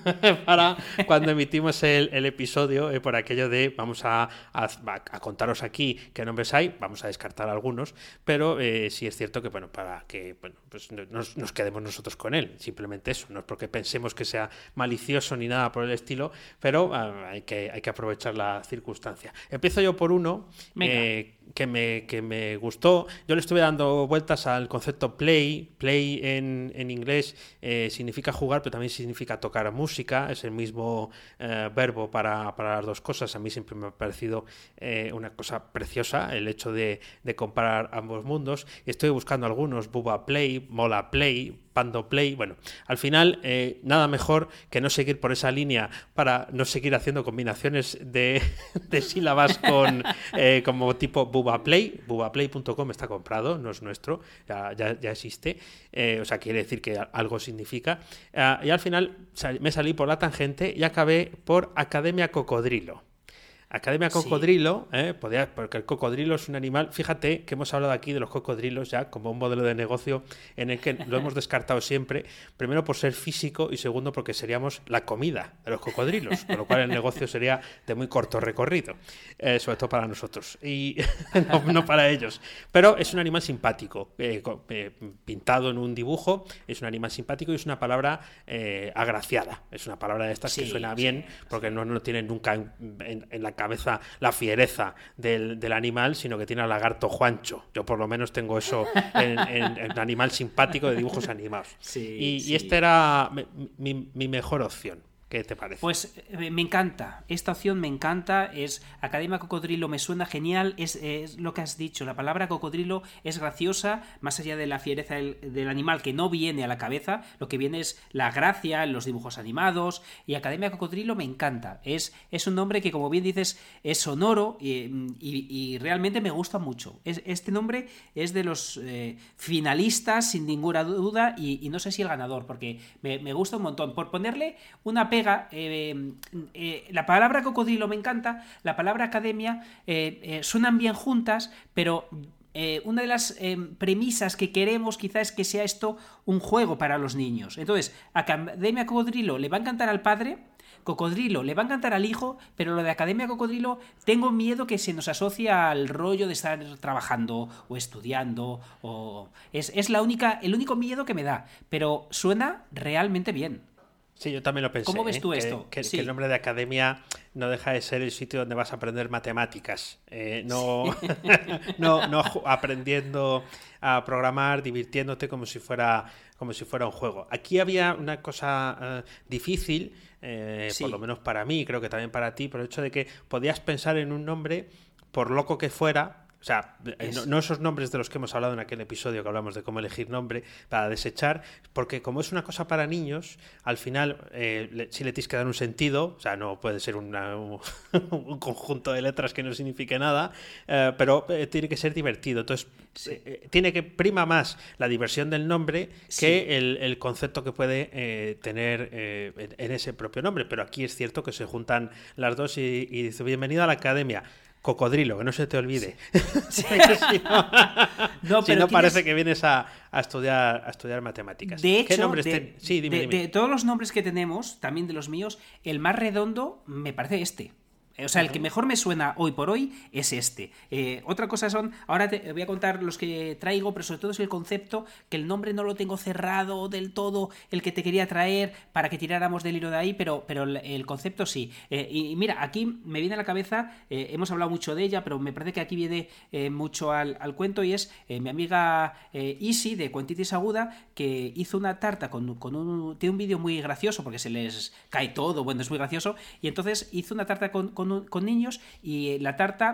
para cuando emitimos el, el episodio, eh, por aquello de vamos a, a, a contaros aquí qué nombres hay, vamos a descartar algunos, pero eh, sí es cierto que, bueno, para que bueno, pues nos, nos quedemos nosotros con él, simplemente eso, no es porque pensemos que sea malicioso ni nada por el estilo, pero uh, hay, que, hay que aprovechar la circunstancia. Empiezo yo por uno eh, que, me, que me gustó. Yo le estuve dando vueltas al concepto play, play en, en inglés eh, significa jugar, pero también significa tocar música, es el mismo eh, verbo para, para las dos cosas. A mí siempre me ha parecido eh, una cosa preciosa el hecho de, de comparar ambos mundos. Estoy buscando algunos, Bubba Play, Mola Play, Pando Play. Bueno, al final eh, nada mejor que no seguir por esa línea para no seguir haciendo combinaciones de, de sílabas con eh, como tipo Bubba Play. Bubba Play punto com está comprado, no es nuestro, ya, ya, ya existe, eh, o sea, quiere decir que algo significa. Uh, y al final me salí por la tangente y acabé por Academia Cocodrilo. Academia Cocodrilo, sí. eh, podía, porque el cocodrilo es un animal, fíjate que hemos hablado aquí de los cocodrilos ya como un modelo de negocio en el que lo hemos descartado siempre, primero por ser físico y segundo porque seríamos la comida de los cocodrilos, con lo cual el negocio sería de muy corto recorrido, eh, sobre todo para nosotros y no, no para ellos, pero es un animal simpático, eh, eh, pintado en un dibujo, es un animal simpático y es una palabra eh, agraciada, es una palabra de estas sí, que suena bien sí, porque sí. no, no tiene nunca en, en, en la cabeza la fiereza del, del animal, sino que tiene al lagarto Juancho. Yo por lo menos tengo eso en, en, en animal simpático de dibujos animados. Sí, y, sí. y esta era mi, mi, mi mejor opción. ¿Qué te parece?
Pues eh, me encanta, esta opción me encanta, es Academia Cocodrilo, me suena genial, es, es lo que has dicho, la palabra cocodrilo es graciosa, más allá de la fiereza del, del animal que no viene a la cabeza, lo que viene es la gracia en los dibujos animados, y Academia Cocodrilo me encanta, es, es un nombre que como bien dices es sonoro y, y, y realmente me gusta mucho, es, este nombre es de los eh, finalistas sin ninguna duda y, y no sé si el ganador, porque me, me gusta un montón, por ponerle una pega, eh, eh, la palabra cocodrilo me encanta, la palabra academia eh, eh, suenan bien juntas, pero eh, una de las eh, premisas que queremos quizás es que sea esto un juego para los niños. Entonces, Academia Cocodrilo le va a encantar al padre, Cocodrilo le va a encantar al hijo, pero lo de Academia Cocodrilo tengo miedo que se nos asocia al rollo de estar trabajando o estudiando, o es, es la única, el único miedo que me da, pero suena realmente bien.
Sí, yo también lo pensé.
¿Cómo ves tú
¿eh?
esto?
Que, que,
sí.
que el nombre de academia no deja de ser el sitio donde vas a aprender matemáticas. Eh, no, sí. no, no aprendiendo a programar, divirtiéndote como si fuera, como si fuera un juego. Aquí había una cosa uh, difícil, eh, sí. por lo menos para mí, creo que también para ti, por el hecho de que podías pensar en un nombre, por loco que fuera. O sea, no, no esos nombres de los que hemos hablado en aquel episodio que hablamos de cómo elegir nombre para desechar, porque como es una cosa para niños, al final eh, le, sí le tienes que dar un sentido, o sea, no puede ser una, un, un conjunto de letras que no signifique nada, eh, pero eh, tiene que ser divertido. Entonces, sí. eh, tiene que prima más la diversión del nombre sí. que el, el concepto que puede eh, tener eh, en, en ese propio nombre. Pero aquí es cierto que se juntan las dos y, y dice, bienvenido a la academia. Cocodrilo, que no se te olvide. Sí. si no, no, si no parece que vienes a, a, estudiar, a estudiar matemáticas.
De hecho,
¿Qué nombres
de,
ten... sí, dime,
de,
dime.
de todos los nombres que tenemos, también de los míos, el más redondo me parece este. O sea, el que mejor me suena hoy por hoy es este. Eh, otra cosa son, ahora te voy a contar los que traigo, pero sobre todo es el concepto, que el nombre no lo tengo cerrado del todo, el que te quería traer para que tiráramos del hilo de ahí, pero, pero el, el concepto sí. Eh, y, y mira, aquí me viene a la cabeza, eh, hemos hablado mucho de ella, pero me parece que aquí viene eh, mucho al, al cuento y es eh, mi amiga eh, Isi de Cuentitis Aguda, que hizo una tarta con, con un... Tiene un vídeo muy gracioso porque se les cae todo, bueno, es muy gracioso, y entonces hizo una tarta con, con con niños y la tarta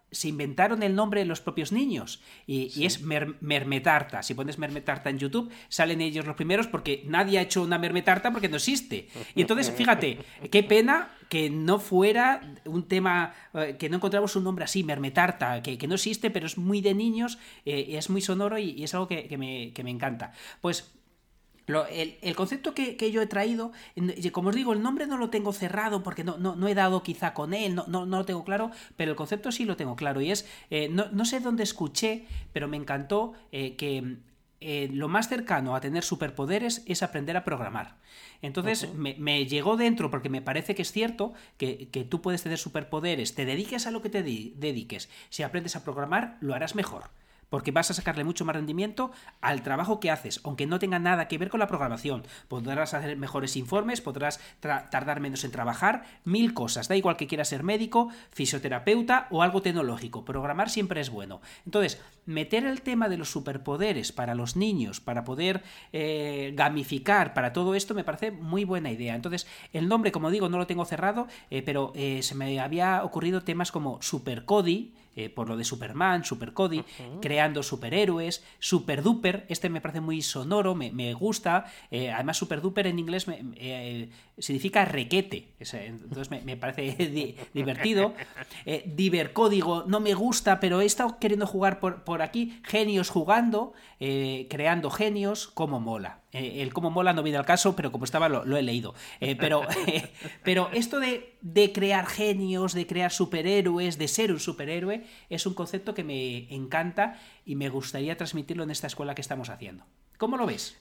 se inventaron el nombre de los propios niños y,
Sí.
y es mer, mermetarta. Si pones mermetarta en YouTube salen ellos los primeros porque nadie ha hecho una mermetarta porque no existe. Y entonces, fíjate, qué pena que no fuera un tema, eh, que no encontramos un nombre así, mermetarta, que, que no existe, pero es muy de niños, eh, es muy sonoro y, y es algo que, que, me, que me encanta. Pues Lo, el, el concepto que, que yo he traído, como os digo, el nombre no lo tengo cerrado porque no, no, no he dado quizá con él, no, no, no lo tengo claro, pero el concepto sí lo tengo claro y es, eh, no, no sé dónde escuché, pero me encantó eh, que eh, lo más cercano a tener superpoderes es aprender a programar. Entonces uh-huh. me, me llegó dentro porque me parece que es cierto que, que tú puedes tener superpoderes, te dediques a lo que te di- dediques, si aprendes a programar lo harás mejor. Porque vas a sacarle mucho más rendimiento al trabajo que haces, aunque no tenga nada que ver con la programación. Podrás hacer mejores informes, podrás tra- tardar menos en trabajar, mil cosas. Da igual que quieras ser médico, fisioterapeuta o algo tecnológico. Programar siempre es bueno. Entonces, meter el tema de los superpoderes para los niños, para poder eh, gamificar, para todo esto, me parece muy buena idea. Entonces, el nombre, como digo, no lo tengo cerrado, eh, pero eh, se me había ocurrido temas como Supercody, Eh, por lo de Superman, Supercody, uh-huh. creando superhéroes, Superduper, este me parece muy sonoro, me, me gusta, eh, además Superduper en inglés me, eh, significa requete, entonces me, me parece di- divertido, eh, Divercódigo no me gusta, pero he estado queriendo jugar por, por aquí, genios jugando, eh, creando genios, como mola. Eh, el cómo mola no viene al caso, pero como estaba lo, lo he leído. Eh, pero, eh, pero esto de, de crear genios, de crear superhéroes, de ser un superhéroe, es un concepto que me encanta y me gustaría transmitirlo en esta escuela que estamos haciendo. ¿Cómo lo ves?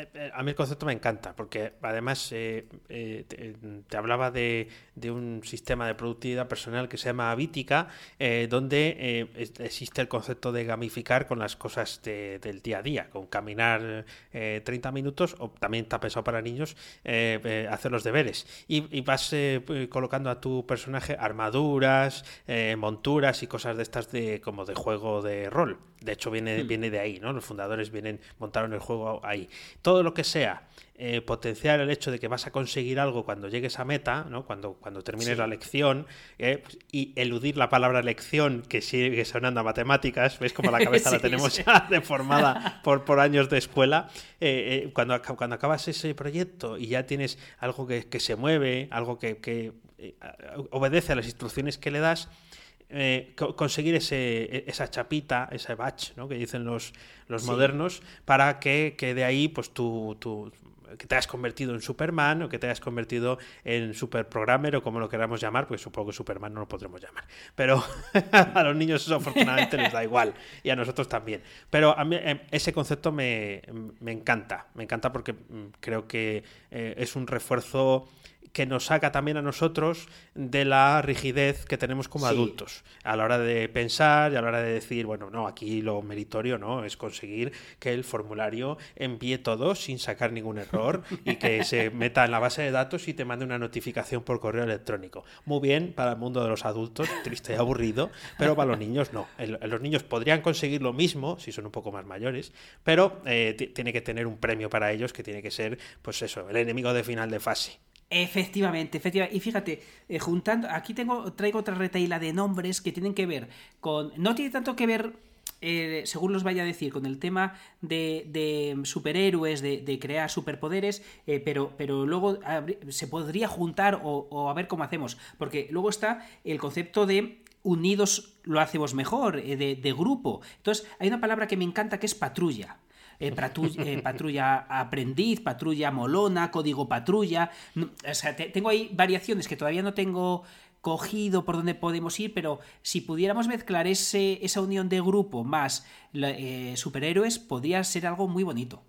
A mí el concepto me encanta, porque además eh, eh, te, te hablaba de, de un sistema de productividad personal que se llama Avítica, eh, donde eh, existe el concepto de gamificar con las cosas de, del día a día, con caminar eh, treinta minutos, o también está pensado para niños, eh, eh, hacer los deberes. Y, y vas eh, colocando a tu personaje armaduras, eh, monturas y cosas de estas de como de juego de rol. De hecho, viene, hmm. viene de ahí, ¿no? Los fundadores vienen montaron el juego ahí. Todo lo que sea eh, potenciar el hecho de que vas a conseguir algo cuando llegues a meta, ¿no? Cuando, cuando termines sí. la lección, eh, y eludir la palabra lección que sigue sonando a matemáticas, ¿ves como la cabeza sí, la tenemos sí. ya deformada por, por años de escuela? Eh, eh, cuando, cuando acabas ese proyecto y ya tienes algo que, que se mueve, algo que, que eh, obedece a las instrucciones que le das, Eh, co- conseguir ese, esa chapita, ese badge, ¿no? que dicen los, los sí. modernos, para que, que de ahí pues tú, tú que te hayas convertido en Superman o que te hayas convertido en Superprogrammer o como lo queramos llamar, pues supongo que Superman no lo podremos llamar, pero a los niños eso afortunadamente les da igual y a nosotros también, pero a mí ese concepto me, me encanta, me encanta porque creo que eh, es un refuerzo que nos saca también a nosotros de la rigidez que tenemos como sí. adultos a la hora de pensar y a la hora de decir, bueno, no, aquí lo meritorio no es conseguir que el formulario envíe todo sin sacar ningún error y que se meta en la base de datos y te mande una notificación por correo electrónico. Muy bien para el mundo de los adultos, triste y aburrido, pero para los niños no. El, los niños podrían conseguir lo mismo si son un poco más mayores, pero eh, t- tiene que tener un premio para ellos que tiene que ser, pues eso, el enemigo de final de fase.
Efectivamente, efectivamente. Y fíjate, eh, juntando, aquí tengo, traigo otra retahíla de nombres que tienen que ver con, no tiene tanto que ver, eh, según los vaya a decir, con el tema de, de superhéroes, de, de crear superpoderes, eh, pero, pero luego a, se podría juntar o, o a ver cómo hacemos, porque luego está el concepto de unidos lo hacemos mejor, eh, de, de grupo. Entonces, hay una palabra que me encanta que es patrulla. Eh, patrulla, eh, patrulla aprendiz, patrulla molona, código patrulla. No, o sea, te, tengo ahí variaciones que todavía no tengo cogido por dónde podemos ir, pero si pudiéramos mezclar ese, esa unión de grupo más eh, superhéroes, podría ser algo muy bonito.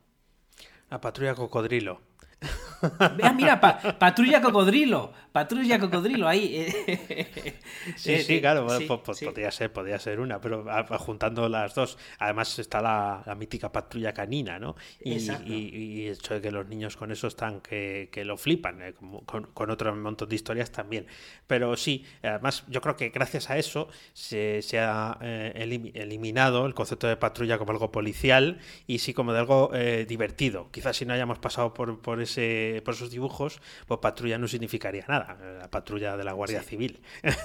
La patrulla cocodrilo.
Vean, mira, pa, patrulla cocodrilo, patrulla cocodrilo ahí.
Sí, sí, claro,
sí,
pues, pues,
sí.
podría ser, podría ser una, pero juntando las dos, además está la, la mítica patrulla canina, ¿no? Y, y, y el hecho de que los niños con eso están que, que lo flipan, ¿eh? Como, con, con otro montón de historias también. Pero sí, además yo creo que gracias a eso se, se ha eh, elim, eliminado el concepto de patrulla como algo policial y sí como de algo eh, divertido. Quizás si no hayamos pasado por, por ese ese, por esos dibujos, pues patrulla no significaría nada, la patrulla de la Guardia sí. Civil.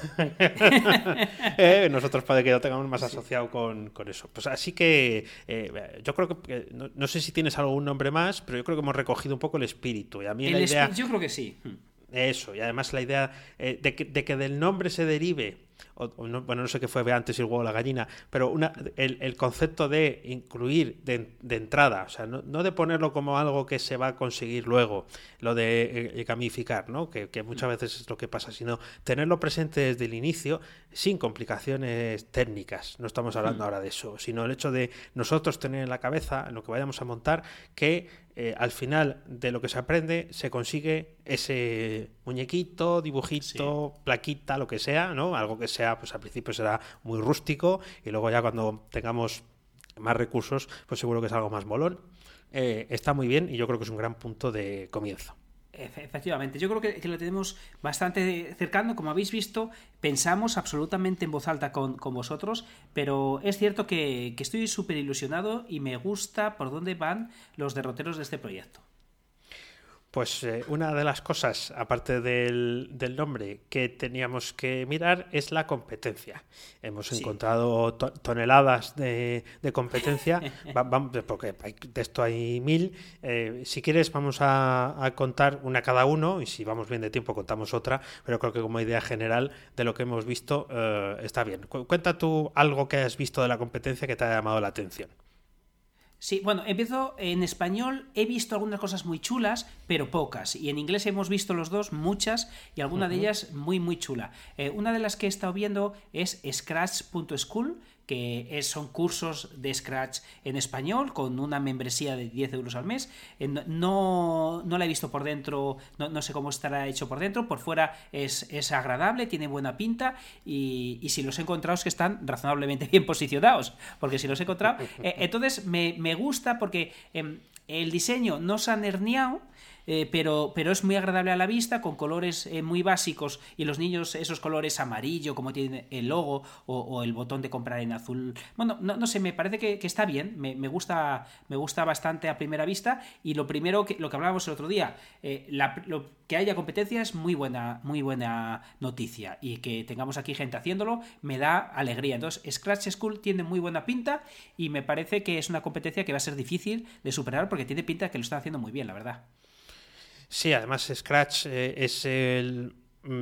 eh, nosotros puede que lo tengamos más sí. asociado con, con eso. Pues así que eh, yo creo que, no, no sé si tienes algún nombre más, pero yo creo que hemos recogido un poco el espíritu. Y a mí
el
la idea...
espíritu, yo creo que sí.
Eso, y además la idea eh, de, que, de que del nombre se derive, o, o no, bueno, no sé qué fue antes el huevo o la gallina, pero una, el, el concepto de incluir de, de entrada, o sea, no, no de ponerlo como algo que se va a conseguir luego, lo de eh, gamificar, ¿no? Que, que muchas veces es lo que pasa, sino tenerlo presente desde el inicio sin complicaciones técnicas. No estamos hablando mm. ahora de eso, sino el hecho de nosotros tener en la cabeza, en lo que vayamos a montar, que Eh, al final de lo que se aprende se consigue ese muñequito, dibujito, sí. plaquita, lo que sea, ¿no? Algo que sea, pues al principio será muy rústico y luego ya cuando tengamos más recursos, pues seguro que es algo más molón. Eh, está muy bien y yo creo que es un gran punto de comienzo.
Efectivamente, yo creo que, que lo tenemos bastante cercano, como habéis visto, pensamos absolutamente en voz alta con, con vosotros, pero es cierto que, que estoy súper ilusionado y me gusta por dónde van los derroteros de este proyecto.
Pues eh, una de las cosas, aparte del, del nombre, que teníamos que mirar es la competencia. Hemos sí. encontrado to- toneladas de, de competencia, va, va, porque hay, de esto hay mil. Eh, si quieres vamos a, a contar una cada uno y si vamos bien de tiempo contamos otra, pero creo que como idea general de lo que hemos visto eh, está bien. Cu- cuenta tú algo que has visto de la competencia que te haya llamado la atención.
Sí, bueno, empiezo en español, he visto algunas cosas muy chulas, pero pocas, y en inglés hemos visto los dos muchas, y alguna uh-huh. de ellas muy muy chula. Eh, una de las que he estado viendo es Scratch punto school, que es, son cursos de Scratch en español con una membresía de diez euros al mes. Eh, no, no la he visto por dentro, no, no sé cómo estará hecho por dentro, por fuera es, es agradable, tiene buena pinta y, y si los he encontrado es que están razonablemente bien posicionados, porque si los he encontrado... Eh, entonces me, me gusta porque eh, el diseño no se ha herniado, Eh, pero, pero es muy agradable a la vista, con colores eh, muy básicos y los niños esos colores amarillo como tiene el logo o, o el botón de comprar en azul. Bueno, no, no sé, me parece que, que está bien, me, me gusta me gusta bastante a primera vista y lo primero que lo que hablábamos el otro día, eh, la, lo que haya competencia es muy buena, muy buena noticia y que tengamos aquí gente haciéndolo me da alegría. Entonces Scratch School tiene muy buena pinta y me parece que es una competencia que va a ser difícil de superar porque tiene pinta que lo están haciendo muy bien, la verdad.
Sí, además Scratch eh, es el...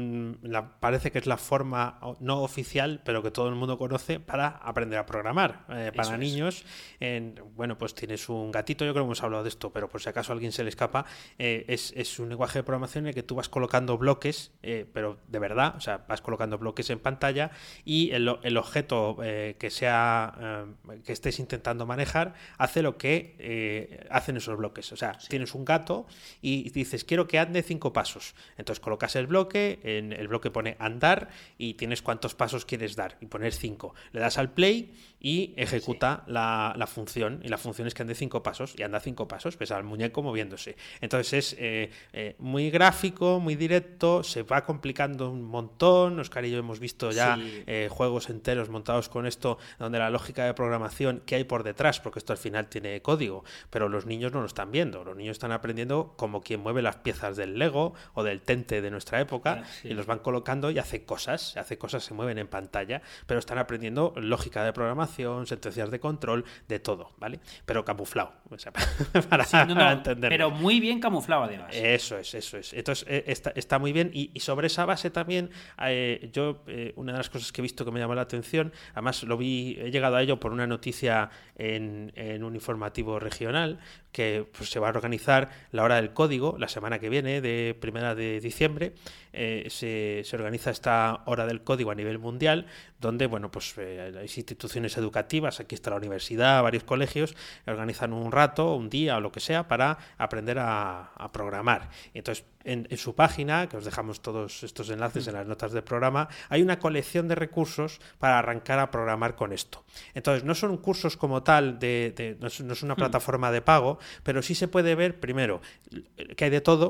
La, parece que es la forma no oficial, pero que todo el mundo conoce para aprender a programar. Eh, para Eso niños, en, bueno, pues tienes un gatito, yo creo que hemos hablado de esto, pero por si acaso a alguien se le escapa, eh, es, es un lenguaje de programación en el que tú vas colocando bloques, eh, pero de verdad, o sea, vas colocando bloques en pantalla y el, el objeto eh, que sea eh, que estés intentando manejar hace lo que eh, hacen esos bloques. O sea, sí. tienes un gato y dices, quiero que ande cinco pasos. Entonces colocas el bloque, en el bloque pone andar y tienes cuántos pasos quieres dar y poner cinco. Le das al play y ejecuta sí. la, la función y la función es que ande cinco pasos y anda cinco pasos, ves al muñeco moviéndose. Entonces es eh, eh, muy gráfico, muy directo, se va complicando un montón. Oscar y yo hemos visto ya sí. eh, juegos enteros montados con esto donde la lógica de programación que hay por detrás, porque esto al final tiene código, pero los niños no lo están viendo. Los niños están aprendiendo como quien mueve las piezas del Lego o del Tente de nuestra época. Sí. Y los van colocando y hace cosas, hace cosas, se mueven en pantalla, pero están aprendiendo lógica de programación, sentencias de control, de todo, ¿vale? Pero camuflado, o sea, para,
sí, no, no,
para entenderlo.
Pero muy bien camuflado además.
Eso es, eso es. Entonces eh, está, está muy bien y, y sobre esa base también eh, yo, eh, una de las cosas que he visto que me llamó la atención, además lo vi, he llegado a ello por una noticia en, en un informativo regional, que pues, se va a organizar la hora del código la semana que viene, de primera de diciembre. Eh, se, se organiza esta hora del código a nivel mundial, donde bueno, pues eh, hay instituciones educativas, aquí está la universidad, varios colegios, organizan un rato, un día o lo que sea para aprender a, a programar. Y entonces en, en su página, que os dejamos todos estos enlaces en las notas del programa, hay una colección de recursos para arrancar a programar con esto. Entonces no son cursos como tal, de, de, no, es, no es una plataforma de pago, pero sí se puede ver primero que hay de todo.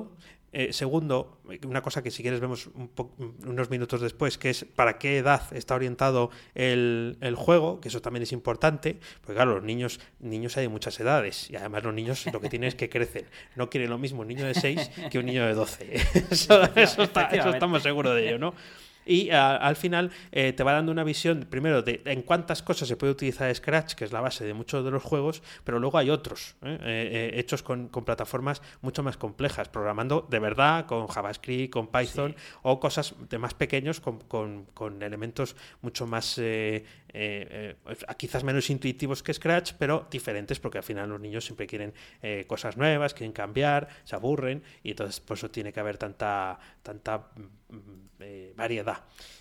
Eh, segundo, una cosa que si quieres vemos un po- unos minutos después, que es para qué edad está orientado el, el juego, que eso también es importante, porque claro, los niños, niños hay de muchas edades, y además los niños lo que tienen es que crecen. No quieren lo mismo un niño de seis que un niño de doce. Eso, eso, está, eso estamos seguros de ello, ¿no? Y a, al final eh, te va dando una visión, primero, de en cuántas cosas se puede utilizar Scratch, que es la base de muchos de los juegos, pero luego hay otros, ¿eh? Eh, eh, hechos con, con plataformas mucho más complejas, programando de verdad con JavaScript, con Python, sí. O cosas de más pequeños con, con, con elementos mucho más, eh, eh, eh, quizás menos intuitivos que Scratch, pero diferentes, porque al final los niños siempre quieren eh, cosas nuevas, quieren cambiar, se aburren, y entonces por eso tiene que haber tanta, tanta eh, variedad.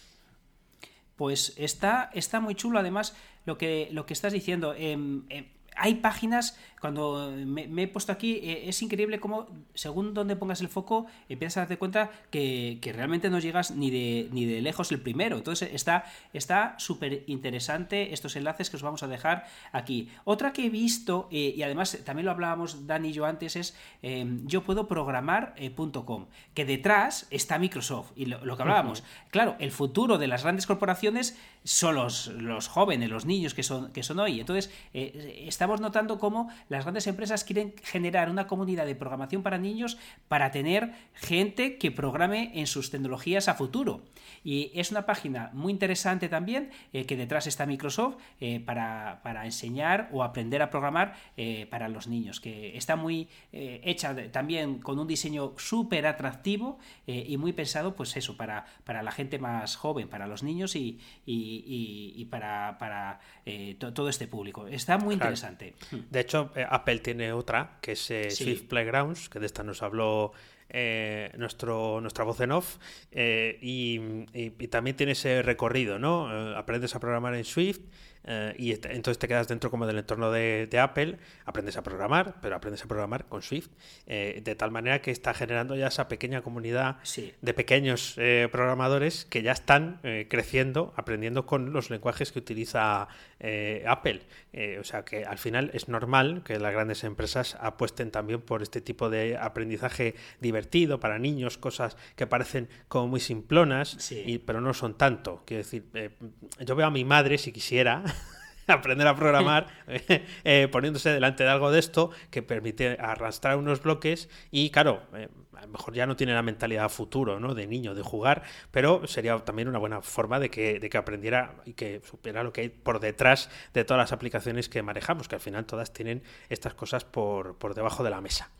Pues está, está muy chulo, además, lo que, lo que estás diciendo. Eh, eh, hay páginas, cuando me, me he puesto aquí, eh, es increíble cómo, según donde pongas el foco, empiezas a darte cuenta que, que realmente no llegas ni de, ni de lejos el primero. Entonces está está súper interesante estos enlaces que os vamos a dejar aquí. Otra que he visto, eh, y además también lo hablábamos Dani y yo antes, es eh, yo puedo programar punto com, que detrás está Microsoft. Y lo, lo que hablábamos, uh-huh. Claro, el futuro de las grandes corporaciones son los, los jóvenes, los niños que son, que son hoy. Entonces, eh, estamos notando cómo las grandes empresas quieren generar una comunidad de programación para niños para tener gente que programe en sus tecnologías a futuro. Y es una página muy interesante también, eh, que detrás está Microsoft, eh, para, para enseñar o aprender a programar eh, para los niños, que está muy eh, hecha de, también con un diseño súper atractivo eh, y muy pensado, pues eso, para, para la gente más joven, para los niños y, y Y, y para, para eh, to, todo este público. Está muy claro. Interesante.
De hecho, eh, Apple tiene otra, que es eh, sí. Swift Playgrounds, que de esta nos habló eh, nuestro, nuestra voz en off, eh, y, y, y también tiene ese recorrido, ¿no? Eh, aprendes a programar en Swift, Uh, y est- entonces te quedas dentro como del entorno de, de Apple, aprendes a programar, pero aprendes a programar con Swift, eh, de tal manera que está generando ya esa pequeña comunidad sí. de pequeños eh, programadores que ya están eh, creciendo, aprendiendo con los lenguajes que utiliza eh, Apple. Eh, o sea que al final es normal que las grandes empresas apuesten también por este tipo de aprendizaje divertido para niños, cosas que parecen como muy simplonas, sí. y, pero no son tanto. Quiero decir, eh, yo veo a mi madre, si quisiera, aprender a programar eh, eh, poniéndose delante de algo de esto que permite arrastrar unos bloques y claro, eh, a lo mejor ya no tiene la mentalidad futuro, ¿no? De niño, de jugar, pero sería también una buena forma de que, de que aprendiera y que supiera lo que hay por detrás de todas las aplicaciones que manejamos, que al final todas tienen estas cosas por, por debajo de la mesa.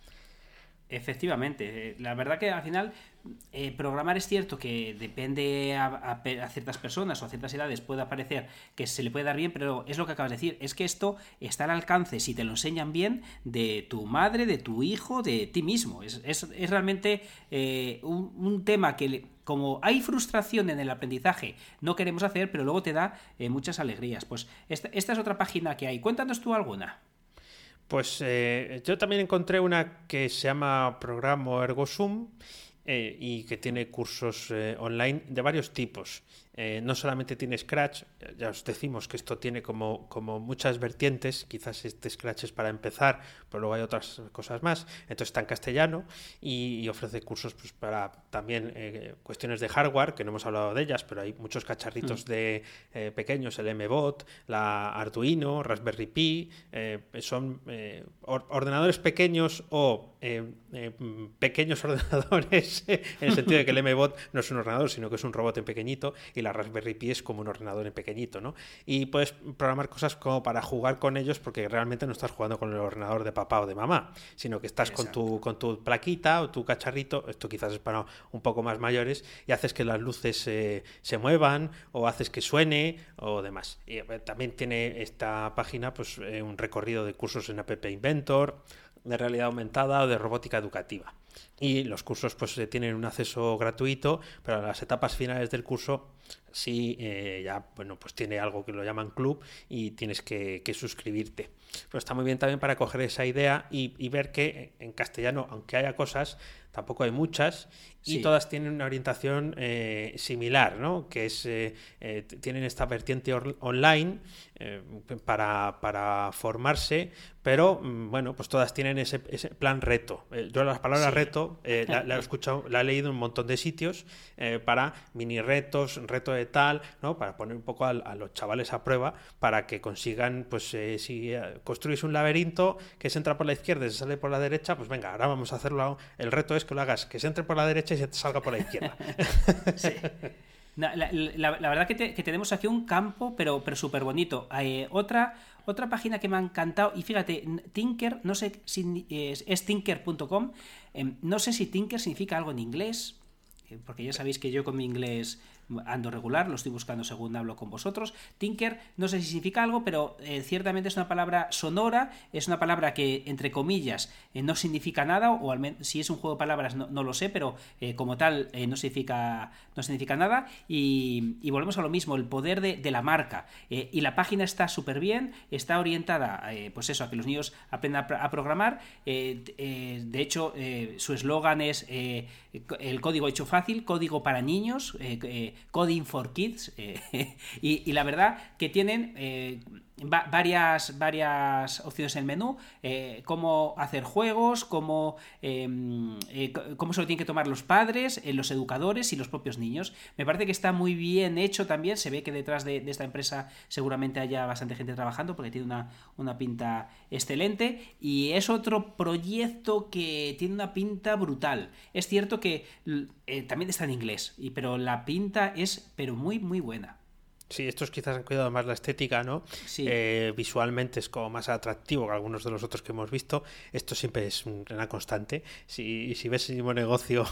Efectivamente, la verdad que al final eh, programar es cierto que depende a, a, a ciertas personas o a ciertas edades puede parecer que se le puede dar bien, pero es lo que acabas de decir, es que esto está al alcance, si te lo enseñan bien, de tu madre, de tu hijo, de ti mismo. Es, es, es realmente eh, un, un tema que le, como hay frustración en el aprendizaje, no queremos hacer, pero luego te da eh, muchas alegrías. Pues esta, esta es otra página que hay. Cuéntanos tú alguna.
Pues eh, yo también encontré una que se llama Programo ErgoSum eh, y que tiene cursos eh, online de varios tipos. Eh, no solamente tiene Scratch, ya os decimos que esto tiene como, como muchas vertientes, quizás este Scratch es para empezar, pero luego hay otras cosas más, entonces está en castellano y, y ofrece cursos pues, para también eh, cuestiones de hardware, que no hemos hablado de ellas, pero hay muchos cacharritos mm. de eh, pequeños, el M-Bot, la Arduino, Raspberry Pi, eh, son eh, or- ordenadores pequeños o eh, eh, pequeños ordenadores, en el sentido de que el M-Bot no es un ordenador, sino que es un robot en pequeñito, y la Raspberry Pi es como un ordenador en pequeñito, ¿no? Y puedes programar cosas como para jugar con ellos, porque realmente no estás jugando con el ordenador de papá o de mamá, sino que estás con tu, con tu plaquita o tu cacharrito, esto quizás es para un poco más mayores, y haces que las luces eh, se muevan o haces que suene o demás. Y eh, también tiene esta página pues eh, un recorrido de cursos en App Inventor, de realidad aumentada o de robótica educativa. Y los cursos pues tienen un acceso gratuito, pero a las etapas finales del curso sí eh, ya bueno pues tiene algo que lo llaman club y tienes que, que suscribirte. Pero está muy bien también para coger esa idea y, y ver que en castellano, aunque haya cosas, tampoco hay muchas y sí. todas tienen una orientación eh, similar, ¿no? Que es eh, eh, tienen esta vertiente or- online eh, para, para formarse, pero bueno, pues todas tienen ese, ese plan reto. Eh, yo las palabras sí. reto visto, eh, la, la he escuchado, la he leído en un montón de sitios eh, para mini retos, reto de tal, ¿no? Para poner un poco a, a los chavales a prueba para que consigan, pues eh, si eh, construís un laberinto que se entra por la izquierda y se sale por la derecha, pues venga, ahora vamos a hacerlo. El reto es que lo hagas, que se entre por la derecha y se salga por la izquierda.
Sí. La, la, la, la verdad que, te, que tenemos aquí un campo, pero, pero súper bonito. Eh, otra, otra página que me ha encantado, y fíjate, Tinker, no sé si es, es tinker punto com, eh, no sé si Tinker significa algo en inglés, eh, porque ya sabéis que yo con mi inglés ando regular, lo estoy buscando según hablo con vosotros. Tinker, no sé si significa algo, pero eh, ciertamente es una palabra sonora, es una palabra que, entre comillas, eh, no significa nada, o al menos si es un juego de palabras no, no lo sé, pero eh, como tal eh, no significa no significa nada, y, y volvemos a lo mismo, el poder de, de la marca. Eh, y la página está súper bien, está orientada, eh, pues eso, a que los niños aprendan a, a programar. Eh, eh, de hecho, eh, su eslogan es eh, el código hecho fácil, código para niños, eh, eh, Coding for Kids, eh, y, y la verdad que tienen eh, va, varias, varias opciones en el menú, eh, cómo hacer juegos, cómo, eh, eh, cómo se lo tienen que tomar los padres, eh, los educadores y los propios niños. Me parece que está muy bien hecho también, se ve que detrás de, de esta empresa seguramente haya bastante gente trabajando porque tiene una, una pinta excelente, y es otro proyecto que tiene una pinta brutal. Es cierto que eh, también está en inglés, y, pero la pinta es pero muy muy buena.
Sí, estos quizás han cuidado más la estética, ¿no?
Sí.
Eh, visualmente es como más atractivo que algunos de los otros que hemos visto. Esto siempre es una constante. Si, si ves el mismo negocio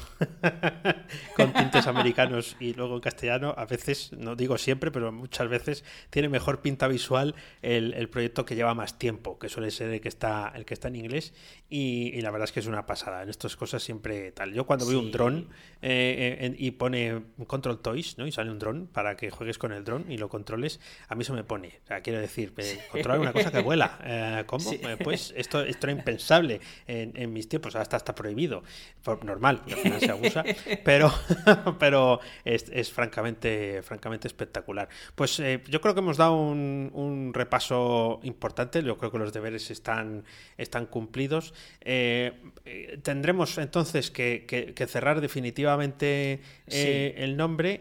con tintes americanos y luego en castellano, a veces, no digo siempre, pero muchas veces tiene mejor pinta visual el, el proyecto que lleva más tiempo, que suele ser el que está, el que está en inglés. Y, y la verdad es que es una pasada. En estas cosas siempre tal. Yo cuando sí. veo un dron eh, eh, y pone Control Toys, ¿no? Y sale un dron para que juegues con el dron y lo controles, a mí eso me pone. O sea, quiero decir, eh, controlar una cosa que vuela. Eh, ¿Cómo? Sí. Eh, pues esto, esto era impensable en, en mis tiempos, hasta está prohibido. Por, normal, porque al final se abusa, pero, pero es, es francamente, francamente espectacular. Pues eh, yo creo que hemos dado un, un repaso importante. Yo creo que los deberes están, están cumplidos. Eh, eh, tendremos entonces que, que, que cerrar definitivamente eh, sí. el nombre.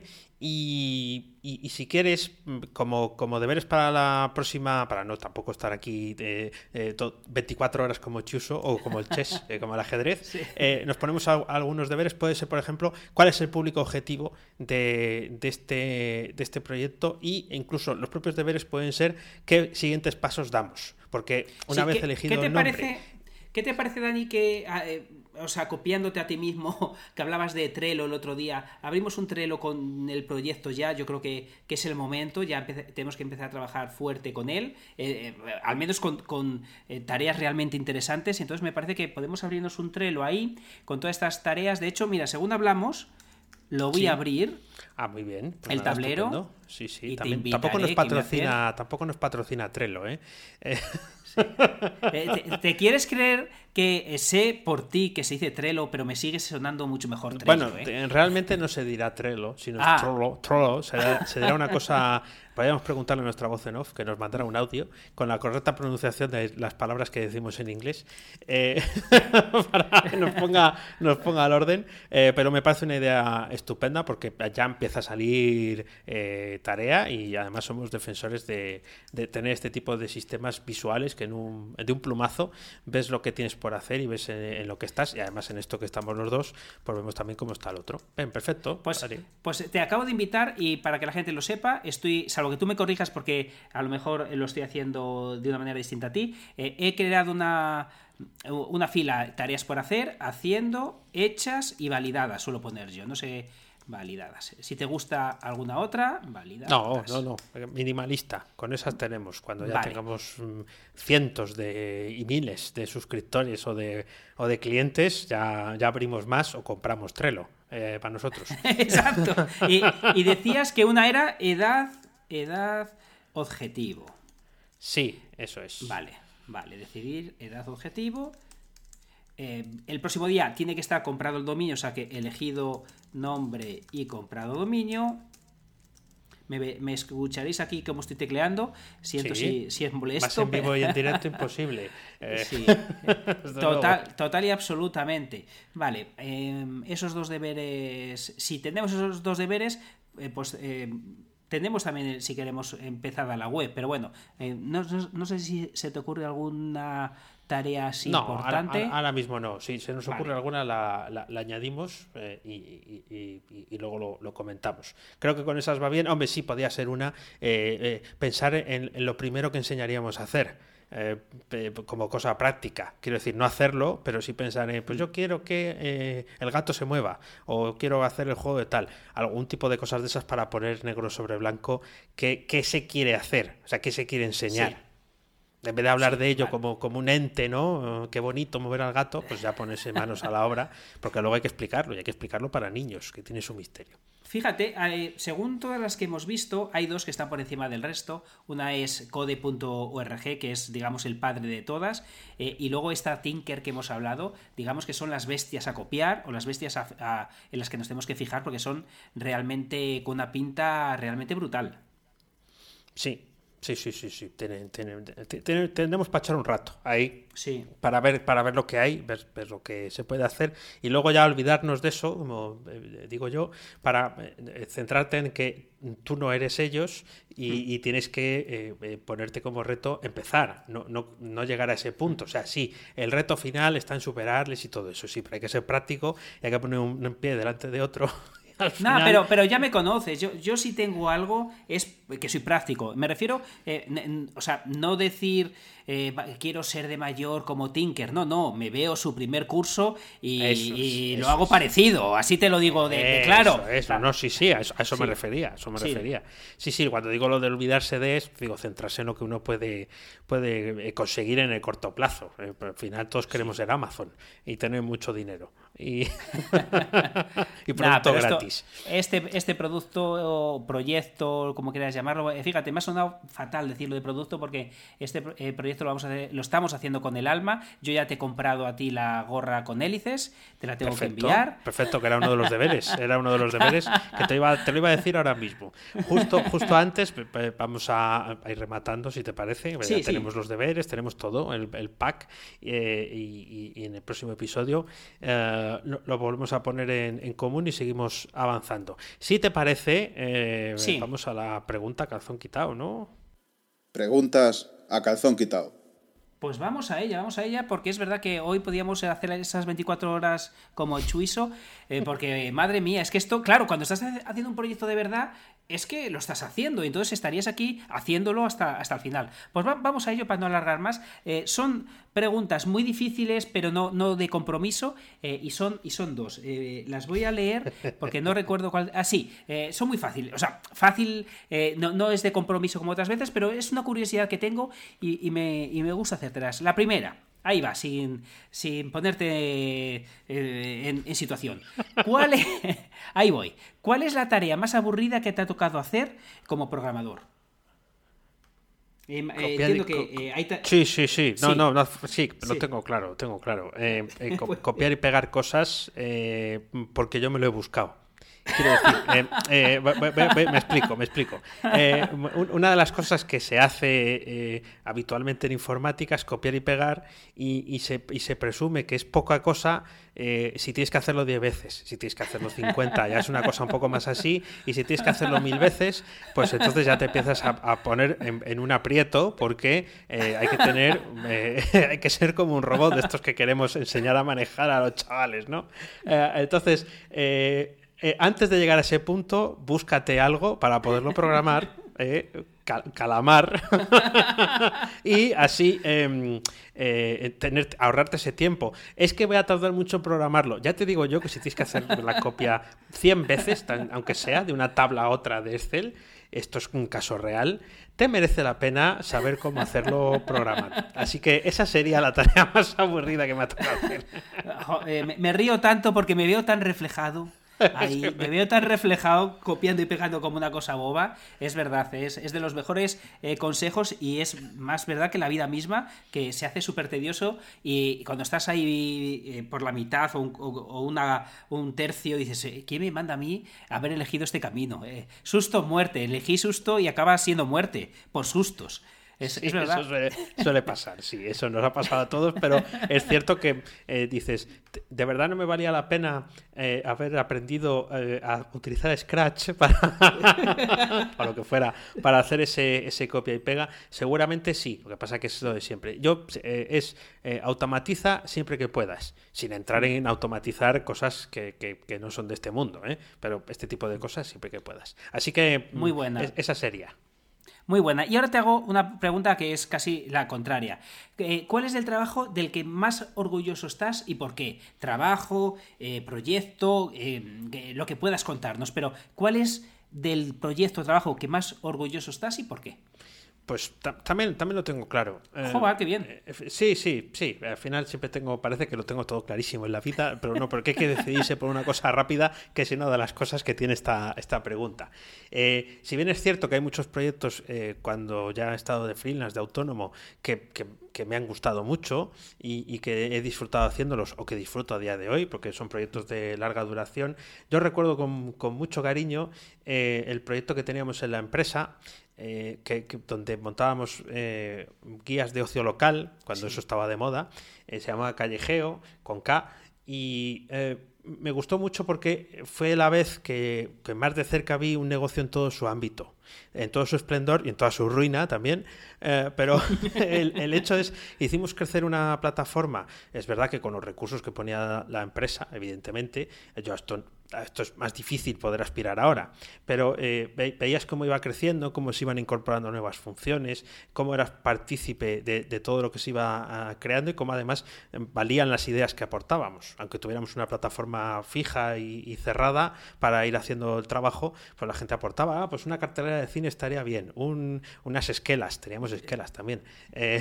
Y, y, y si quieres, como, como deberes para la próxima, para no tampoco estar aquí de, de, de veinticuatro horas como Chuso o como el chess, eh, como el ajedrez, sí. eh, nos ponemos a, a algunos deberes. Puede ser, por ejemplo, cuál es el público objetivo de, de, este, de este proyecto, y incluso los propios deberes pueden ser qué siguientes pasos damos. Porque una sí, vez
¿qué,
elegido
¿qué te
el nombre...
Parece, ¿Qué te parece, Dani, que... Eh, o sea, copiándote a ti mismo, que hablabas de Trello el otro día, abrimos un Trello con el proyecto ya, yo creo que, que es el momento, ya tenemos que empezar a trabajar fuerte con él, eh, eh, al menos con, con eh, tareas realmente interesantes. Entonces me parece que podemos abrirnos un Trello ahí, con todas estas tareas. De hecho, mira, según hablamos, lo voy sí. a abrir.
Ah, muy bien.
Pues el nada, tablero.
Estupendo. Sí, sí. También, tampoco nos patrocina, tampoco nos patrocina Trello, ¿eh? eh.
Sí. Eh, te, ¿Te quieres creer que sé por ti que se dice Trello, pero me sigue sonando mucho mejor Trello?
Bueno,
¿eh?
realmente no se dirá Trello, sino
ah.
Trollo. Trollo será, se dirá una cosa. Podríamos preguntarle a nuestra voz en off, que nos mandara un audio con la correcta pronunciación de las palabras que decimos en inglés, eh, para que nos ponga, nos ponga al orden. Eh, pero me parece una idea estupenda, porque ya empieza a salir eh, tarea, y además somos defensores de, de tener este tipo de sistemas visuales que en un, de un plumazo ves lo que tienes por hacer y ves en, en lo que estás, y además en esto que estamos los dos, pues vemos también cómo está el otro. Bien, perfecto.
Pues, pues te acabo de invitar, y para que la gente lo sepa, estoy, salvo que tú me corrijas porque a lo mejor lo estoy haciendo de una manera distinta a ti, eh, he creado una, una fila tareas por hacer, haciendo, hechas y validadas, suelo poner yo, no sé... Validadas. Si te gusta alguna otra, validadas.
No, no, no. Minimalista. Con esas tenemos. Cuando ya vale. tengamos cientos de y miles de suscriptores o de o de clientes, ya, ya abrimos más o compramos Trello eh, para nosotros.
Exacto. Y, y decías que una era edad, edad objetivo.
Sí, eso es.
Vale, vale. Decidir edad objetivo. Eh, el próximo día tiene que estar comprado el dominio, o sea que elegido nombre y comprado dominio. me, me escucharéis aquí como estoy tecleando. Siento
sí,
si, si es molesto.
Más en vivo pero... y en directo imposible.
Eh... Sí, total, total y absolutamente. Vale, eh, esos dos deberes, si tenemos esos dos deberes, eh, pues... Eh, tenemos también, si queremos, empezada la web, pero bueno, eh, no, no, no sé si se te ocurre alguna tarea así
no,
importante.
Ahora, ahora mismo no. Si se nos ocurre vale. alguna, la, la, la añadimos eh, y, y, y, y luego lo, lo comentamos. Creo que con esas va bien. Hombre, sí, podía ser una. Eh, eh, pensar en, en lo primero que enseñaríamos a hacer. Eh, eh, como cosa práctica, quiero decir, no hacerlo, pero sí pensar en, pues yo quiero que eh, el gato se mueva o quiero hacer el juego de tal, algún tipo de cosas de esas para poner negro sobre blanco qué, qué se quiere hacer, o sea, qué se quiere enseñar. Sí. En vez de hablar sí, de ello vale. como, como un ente, ¿no? Qué bonito mover al gato, pues ya ponerse manos a la obra, porque luego hay que explicarlo, y hay que explicarlo para niños, que tiene su misterio.
Fíjate, eh, según todas las que hemos visto, hay dos que están por encima del resto. Una es code punto org, que es, digamos, el padre de todas, eh, y luego esta Tinker que hemos hablado, digamos que son las bestias a copiar, o las bestias a, a, en las que nos tenemos que fijar, porque son realmente con una pinta realmente brutal.
Sí. Sí, sí, sí, sí. Ten, ten, ten, ten, tendremos para echar un rato ahí
sí.
para ver para ver lo que hay, ver, ver lo que se puede hacer y luego ya olvidarnos de eso, como eh, digo yo, para eh, centrarte en que tú no eres ellos y, mm. y tienes que eh, ponerte como reto empezar, no, no, no llegar a ese punto. O sea, sí, el reto final está en superarles y todo eso, sí, pero hay que ser práctico y hay que poner un, un pie delante de otro.
No, final... pero, pero ya me conoces. Yo, yo si tengo algo es que soy práctico. Me refiero, eh, n- o sea, no decir eh, quiero ser de mayor como Tinker. No, no, me veo su primer curso y, eso es, y lo hago es. parecido. Así te lo digo de, de claro.
Eso, eso. No, sí, sí, a eso, a eso sí. me refería. A eso me sí. refería. Sí, sí, cuando digo lo de olvidarse de es, digo, centrarse en lo que uno puede, puede conseguir en el corto plazo. Eh, al final todos queremos sí. ser Amazon y tener mucho dinero. Y, y producto nah, gratis.
Esto, este, este producto o proyecto, como quieras llamarlo, fíjate, me ha sonado fatal decirlo de producto porque este eh, proyecto lo, vamos a hacer, lo estamos haciendo con el alma. Yo ya te he comprado a ti la gorra con hélices, te la tengo perfecto, que enviar.
Perfecto, que era uno de los deberes, era uno de los deberes que te, iba, te lo iba a decir ahora mismo. Justo, justo antes, vamos a, a ir rematando, si te parece. Sí, ya sí. Tenemos los deberes, tenemos todo, el, el pack, eh, y, y, y en el próximo episodio eh, lo, lo volvemos a poner en, en común y seguimos avanzando. Si te parece, eh, sí. vamos a la pregunta a calzón quitado, ¿no?
Preguntas a calzón quitado.
Pues vamos a ella, vamos a ella, porque es verdad que hoy podíamos hacer esas veinticuatro horas como chuizo, eh, porque madre mía, es que esto, claro, cuando estás haciendo un proyecto de verdad, es que lo estás haciendo, y entonces estarías aquí haciéndolo hasta, hasta el final. Pues va, vamos a ello para no alargar más. Eh, son preguntas muy difíciles, pero no, no de compromiso, eh, y, son, y son dos. Eh, las voy a leer porque no recuerdo cuál... Ah, sí, eh, son muy fáciles. O sea, fácil, eh, no, no es de compromiso como otras veces, pero es una curiosidad que tengo y, y, me, y me gusta hacértelas. La primera... Ahí va, sin, sin ponerte eh, en, en situación. ¿Cuál es, ahí voy. ¿Cuál es la tarea más aburrida que te ha tocado hacer como programador? Eh, eh, entiendo que eh, hay ta-
sí, sí, sí. No, sí. no, no, sí, lo sí. tengo claro, tengo claro. Eh, eh, co- copiar y pegar cosas eh, porque yo me lo he buscado. Quiero decir, eh, eh, me, me, me explico, me explico. Eh, una de las cosas que se hace eh, habitualmente en informática es copiar y pegar y, y, se, y se presume que es poca cosa eh, si tienes que hacerlo diez veces, si tienes que hacerlo cincuenta, ya es una cosa un poco más así, y si tienes que hacerlo mil veces, pues entonces ya te empiezas a, a poner en, en un aprieto porque eh, hay que tener, eh, hay que ser como un robot de estos que queremos enseñar a manejar a los chavales, ¿no? Eh, entonces, eh, Eh, antes de llegar a ese punto, búscate algo para poderlo programar, eh, cal- calamar, y así eh, eh, tener, ahorrarte ese tiempo. Es que voy a tardar mucho en programarlo. Ya te digo yo que si tienes que hacer la copia cien veces, tan, aunque sea de una tabla a otra de Excel, esto es un caso real, te merece la pena saber cómo hacerlo programar. Así que esa sería la tarea más aburrida que me ha tocado hacer.
Me, me río tanto porque me veo tan reflejado. Ahí me veo tan reflejado copiando y pegando como una cosa boba. Es verdad, es, es de los mejores eh, consejos y es más verdad que la vida misma, que se hace súper tedioso y cuando estás ahí eh, por la mitad o un, o, o una, un tercio dices, eh, ¿quién me manda a mí haber elegido este camino? Eh, susto, muerte, elegí susto y acaba siendo muerte por sustos. Es,
Sí,
es verdad.
eso suele, suele pasar, sí, eso nos ha pasado a todos, pero es cierto que eh, dices, ¿de verdad no me valía la pena eh, haber aprendido eh, a utilizar Scratch para o lo que fuera, para hacer ese, ese copia y pega? Seguramente sí, lo que pasa que es lo de siempre. Yo eh, es eh, automatiza siempre que puedas, sin entrar en automatizar cosas que, que, que no son de este mundo, ¿eh? Pero este tipo de cosas siempre que puedas. Así que
Muy buena.
Es, esa sería.
Muy buena. Y ahora te hago una pregunta que es casi la contraria. ¿Cuál es el trabajo del que más orgulloso estás y por qué? Trabajo, eh, proyecto, eh, lo que puedas contarnos, pero ¿cuál es del proyecto o trabajo que más orgulloso estás y por qué?
Pues también, también lo tengo claro.
¡Joder, qué bien!
Eh, sí, sí, sí. Al final siempre tengo, parece que lo tengo todo clarísimo en la vida, pero no, porque hay que decidirse por una cosa rápida, que es una de las cosas que tiene esta, esta pregunta. Eh, si bien es cierto que hay muchos proyectos, eh, cuando ya he estado de freelance, de autónomo, que, que, que me han gustado mucho y, y que he disfrutado haciéndolos, o que disfruto a día de hoy, porque son proyectos de larga duración, yo recuerdo con, con mucho cariño eh, el proyecto que teníamos en la empresa, Eh, que, que, donde montábamos eh, guías de ocio local, cuando sí. eso estaba de moda, eh, se llamaba Callejeo, con K, y eh, me gustó mucho porque fue la vez que, que más de cerca vi un negocio en todo su ámbito, en todo su esplendor y en toda su ruina también, eh, pero el, el hecho es, hicimos crecer una plataforma, es verdad que con los recursos que ponía la empresa, evidentemente, yo esto, esto es más difícil poder aspirar ahora, pero eh, ve, veías cómo iba creciendo, cómo se iban incorporando nuevas funciones, cómo eras partícipe de, de todo lo que se iba uh, creando y cómo además eh, valían las ideas que aportábamos, aunque tuviéramos una plataforma fija y, y cerrada para ir haciendo el trabajo, pues la gente aportaba, ah, pues una cartelera de cine estaría bien, un, unas esquelas, teníamos esquelas también, eh,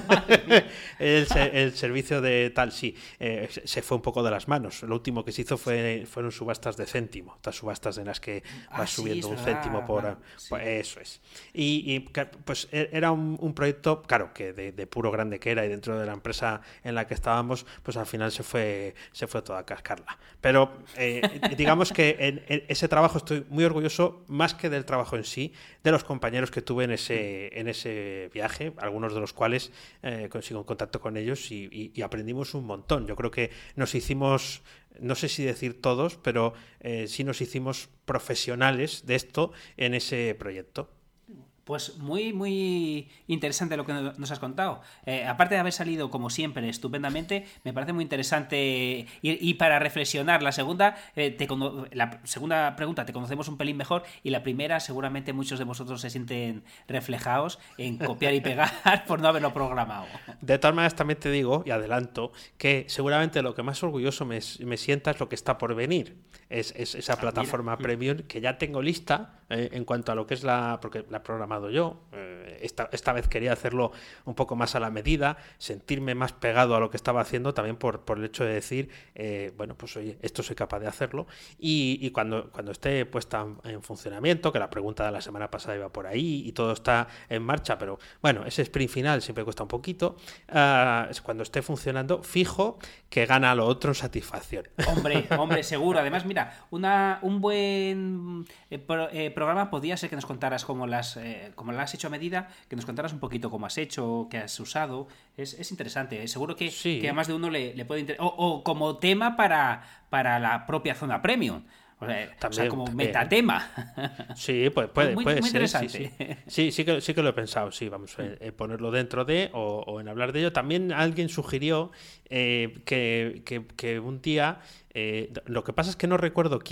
el, el servicio de tal, sí, eh, se fue un poco de las manos, lo último que se hizo fue, fueron subastas de céntimo, estas subastas en las que vas ah, subiendo sí, un verdad, céntimo por, bueno, sí. pues eso es, y, y pues era un, un proyecto, claro, que de, de puro grande que era y dentro de la empresa en la que estábamos, pues al final se fue, se fue toda a cascarla, pero eh, digamos que en, en ese trabajo estoy muy orgulloso, más que del trabajo en sí, de los compañeros que tuve en ese, en ese viaje, algunos de los cuales eh, consigo en contacto con ellos y, y, y aprendimos un montón. Yo creo que nos hicimos, no sé si decir todos, pero eh, sí nos hicimos profesionales de esto en ese proyecto.
Pues muy, muy interesante lo que nos has contado. Eh, aparte de haber salido, como siempre, estupendamente, me parece muy interesante. Y, y para reflexionar, la segunda, eh, te cono- la segunda pregunta te conocemos un pelín mejor, y la primera, seguramente muchos de vosotros se sienten reflejados en copiar y pegar por no haberlo programado.
De todas maneras, también te digo, y adelanto, que seguramente lo que más orgulloso me, me sienta es lo que está por venir. Es, es esa plataforma ah, premium que ya tengo lista eh, en cuanto a lo que es la... porque la programa yo, eh, esta, esta vez quería hacerlo un poco más a la medida, sentirme más pegado a lo que estaba haciendo, también por, por el hecho de decir, eh, bueno, pues oye, esto soy capaz de hacerlo, y, y cuando, cuando esté puesta en funcionamiento, que la pregunta de la semana pasada iba por ahí, y todo está en marcha, pero bueno, ese sprint final siempre cuesta un poquito, uh, es cuando esté funcionando, fijo que gana lo otro en satisfacción.
Hombre, hombre, seguro. Además, mira, una, un buen eh, pro, eh, programa podría ser que nos contaras cómo las... Eh, como lo has hecho a medida, que nos contaras un poquito cómo has hecho, qué has usado. Es, es interesante, ¿eh? Seguro que, sí. que a más de uno le, le puede interesar. O, o como tema para, para la propia zona premium. O sea, también, o sea como también. metatema.
Sí, pues puede,
muy,
puede
muy
ser.
Interesante.
Sí, sí. sí, sí, que, sí que lo he pensado. Sí, vamos a eh, ponerlo dentro de o, o en hablar de ello. También alguien sugirió eh, que, que, que un día, eh, lo que pasa es que no recuerdo quién,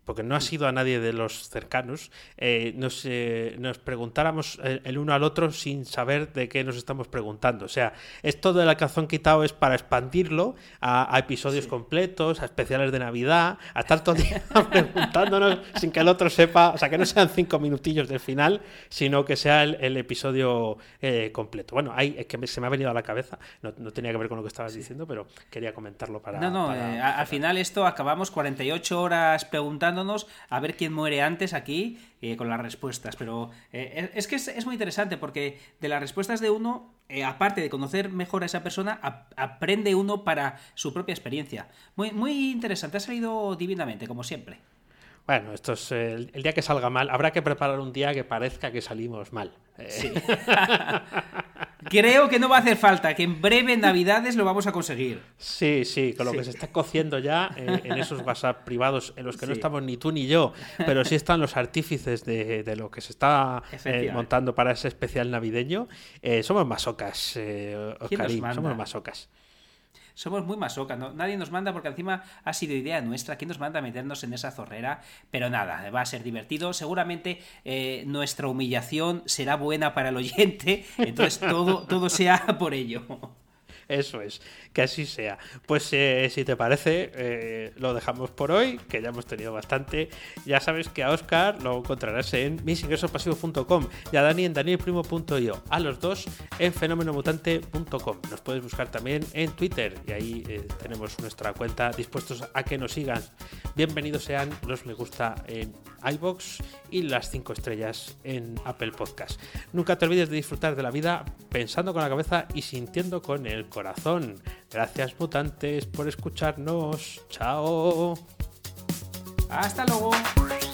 porque no ha sido a nadie de los cercanos, eh, nos, eh, nos preguntáramos el, el uno al otro sin saber de qué nos estamos preguntando. O sea, esto del calzón quitado es para expandirlo a, a episodios sí. completos, a especiales de Navidad, a estar todo el día preguntándonos sin que el otro sepa, o sea, que no sean cinco minutillos del final, sino que sea el, el episodio eh, completo. Bueno, ahí es que me, se me ha venido a la cabeza, no, no tenía que ver con lo que estabas sí. diciendo, pero quería comentarlo para...
No, no,
para,
eh,
para...
al final esto acabamos cuarenta y ocho horas preguntándonos a ver quién muere antes aquí eh, con las respuestas, pero eh, es que es, es muy interesante porque de las respuestas de uno, eh, aparte de conocer mejor a esa persona, ap- aprende uno para su propia experiencia. Muy, muy interesante, ha salido divinamente, como siempre.
Bueno, esto es eh, el, el día que salga mal. Habrá que preparar un día que parezca que salimos mal.
Sí. Creo que no va a hacer falta, que en breve Navidades lo vamos a conseguir.
Sí, sí, con lo sí. que se está cociendo ya eh, en esos WhatsApp privados en los que sí. no estamos ni tú ni yo, pero sí están los artífices de, de lo que se está eh, montando para ese especial navideño. Eh, somos masocas, eh, Oscarín, somos masocas.
Somos muy masocas, ¿no? Nadie nos manda porque encima ha sido idea nuestra. ¿Quién nos manda a meternos en esa zorrera? Pero nada, va a ser divertido. Seguramente eh, nuestra humillación será buena para el oyente. Entonces todo, todo sea por ello.
Eso es, que así sea. Pues eh, si te parece, eh, lo dejamos por hoy, que ya hemos tenido bastante. Ya sabes que a Óscar lo encontrarás en mis ingresos pasivos punto com y a Dani en daniel primo punto io. A los dos en fenómeno mutante punto com. Nos puedes buscar también en Twitter y ahí eh, tenemos nuestra cuenta, dispuestos a que nos sigan. Bienvenidos sean los me gusta en iVoox y las cinco estrellas en Apple Podcast. Nunca te olvides de disfrutar de la vida pensando con la cabeza y sintiendo con el corazón. Gracias, mutantes, por escucharnos. Chao.
Hasta luego.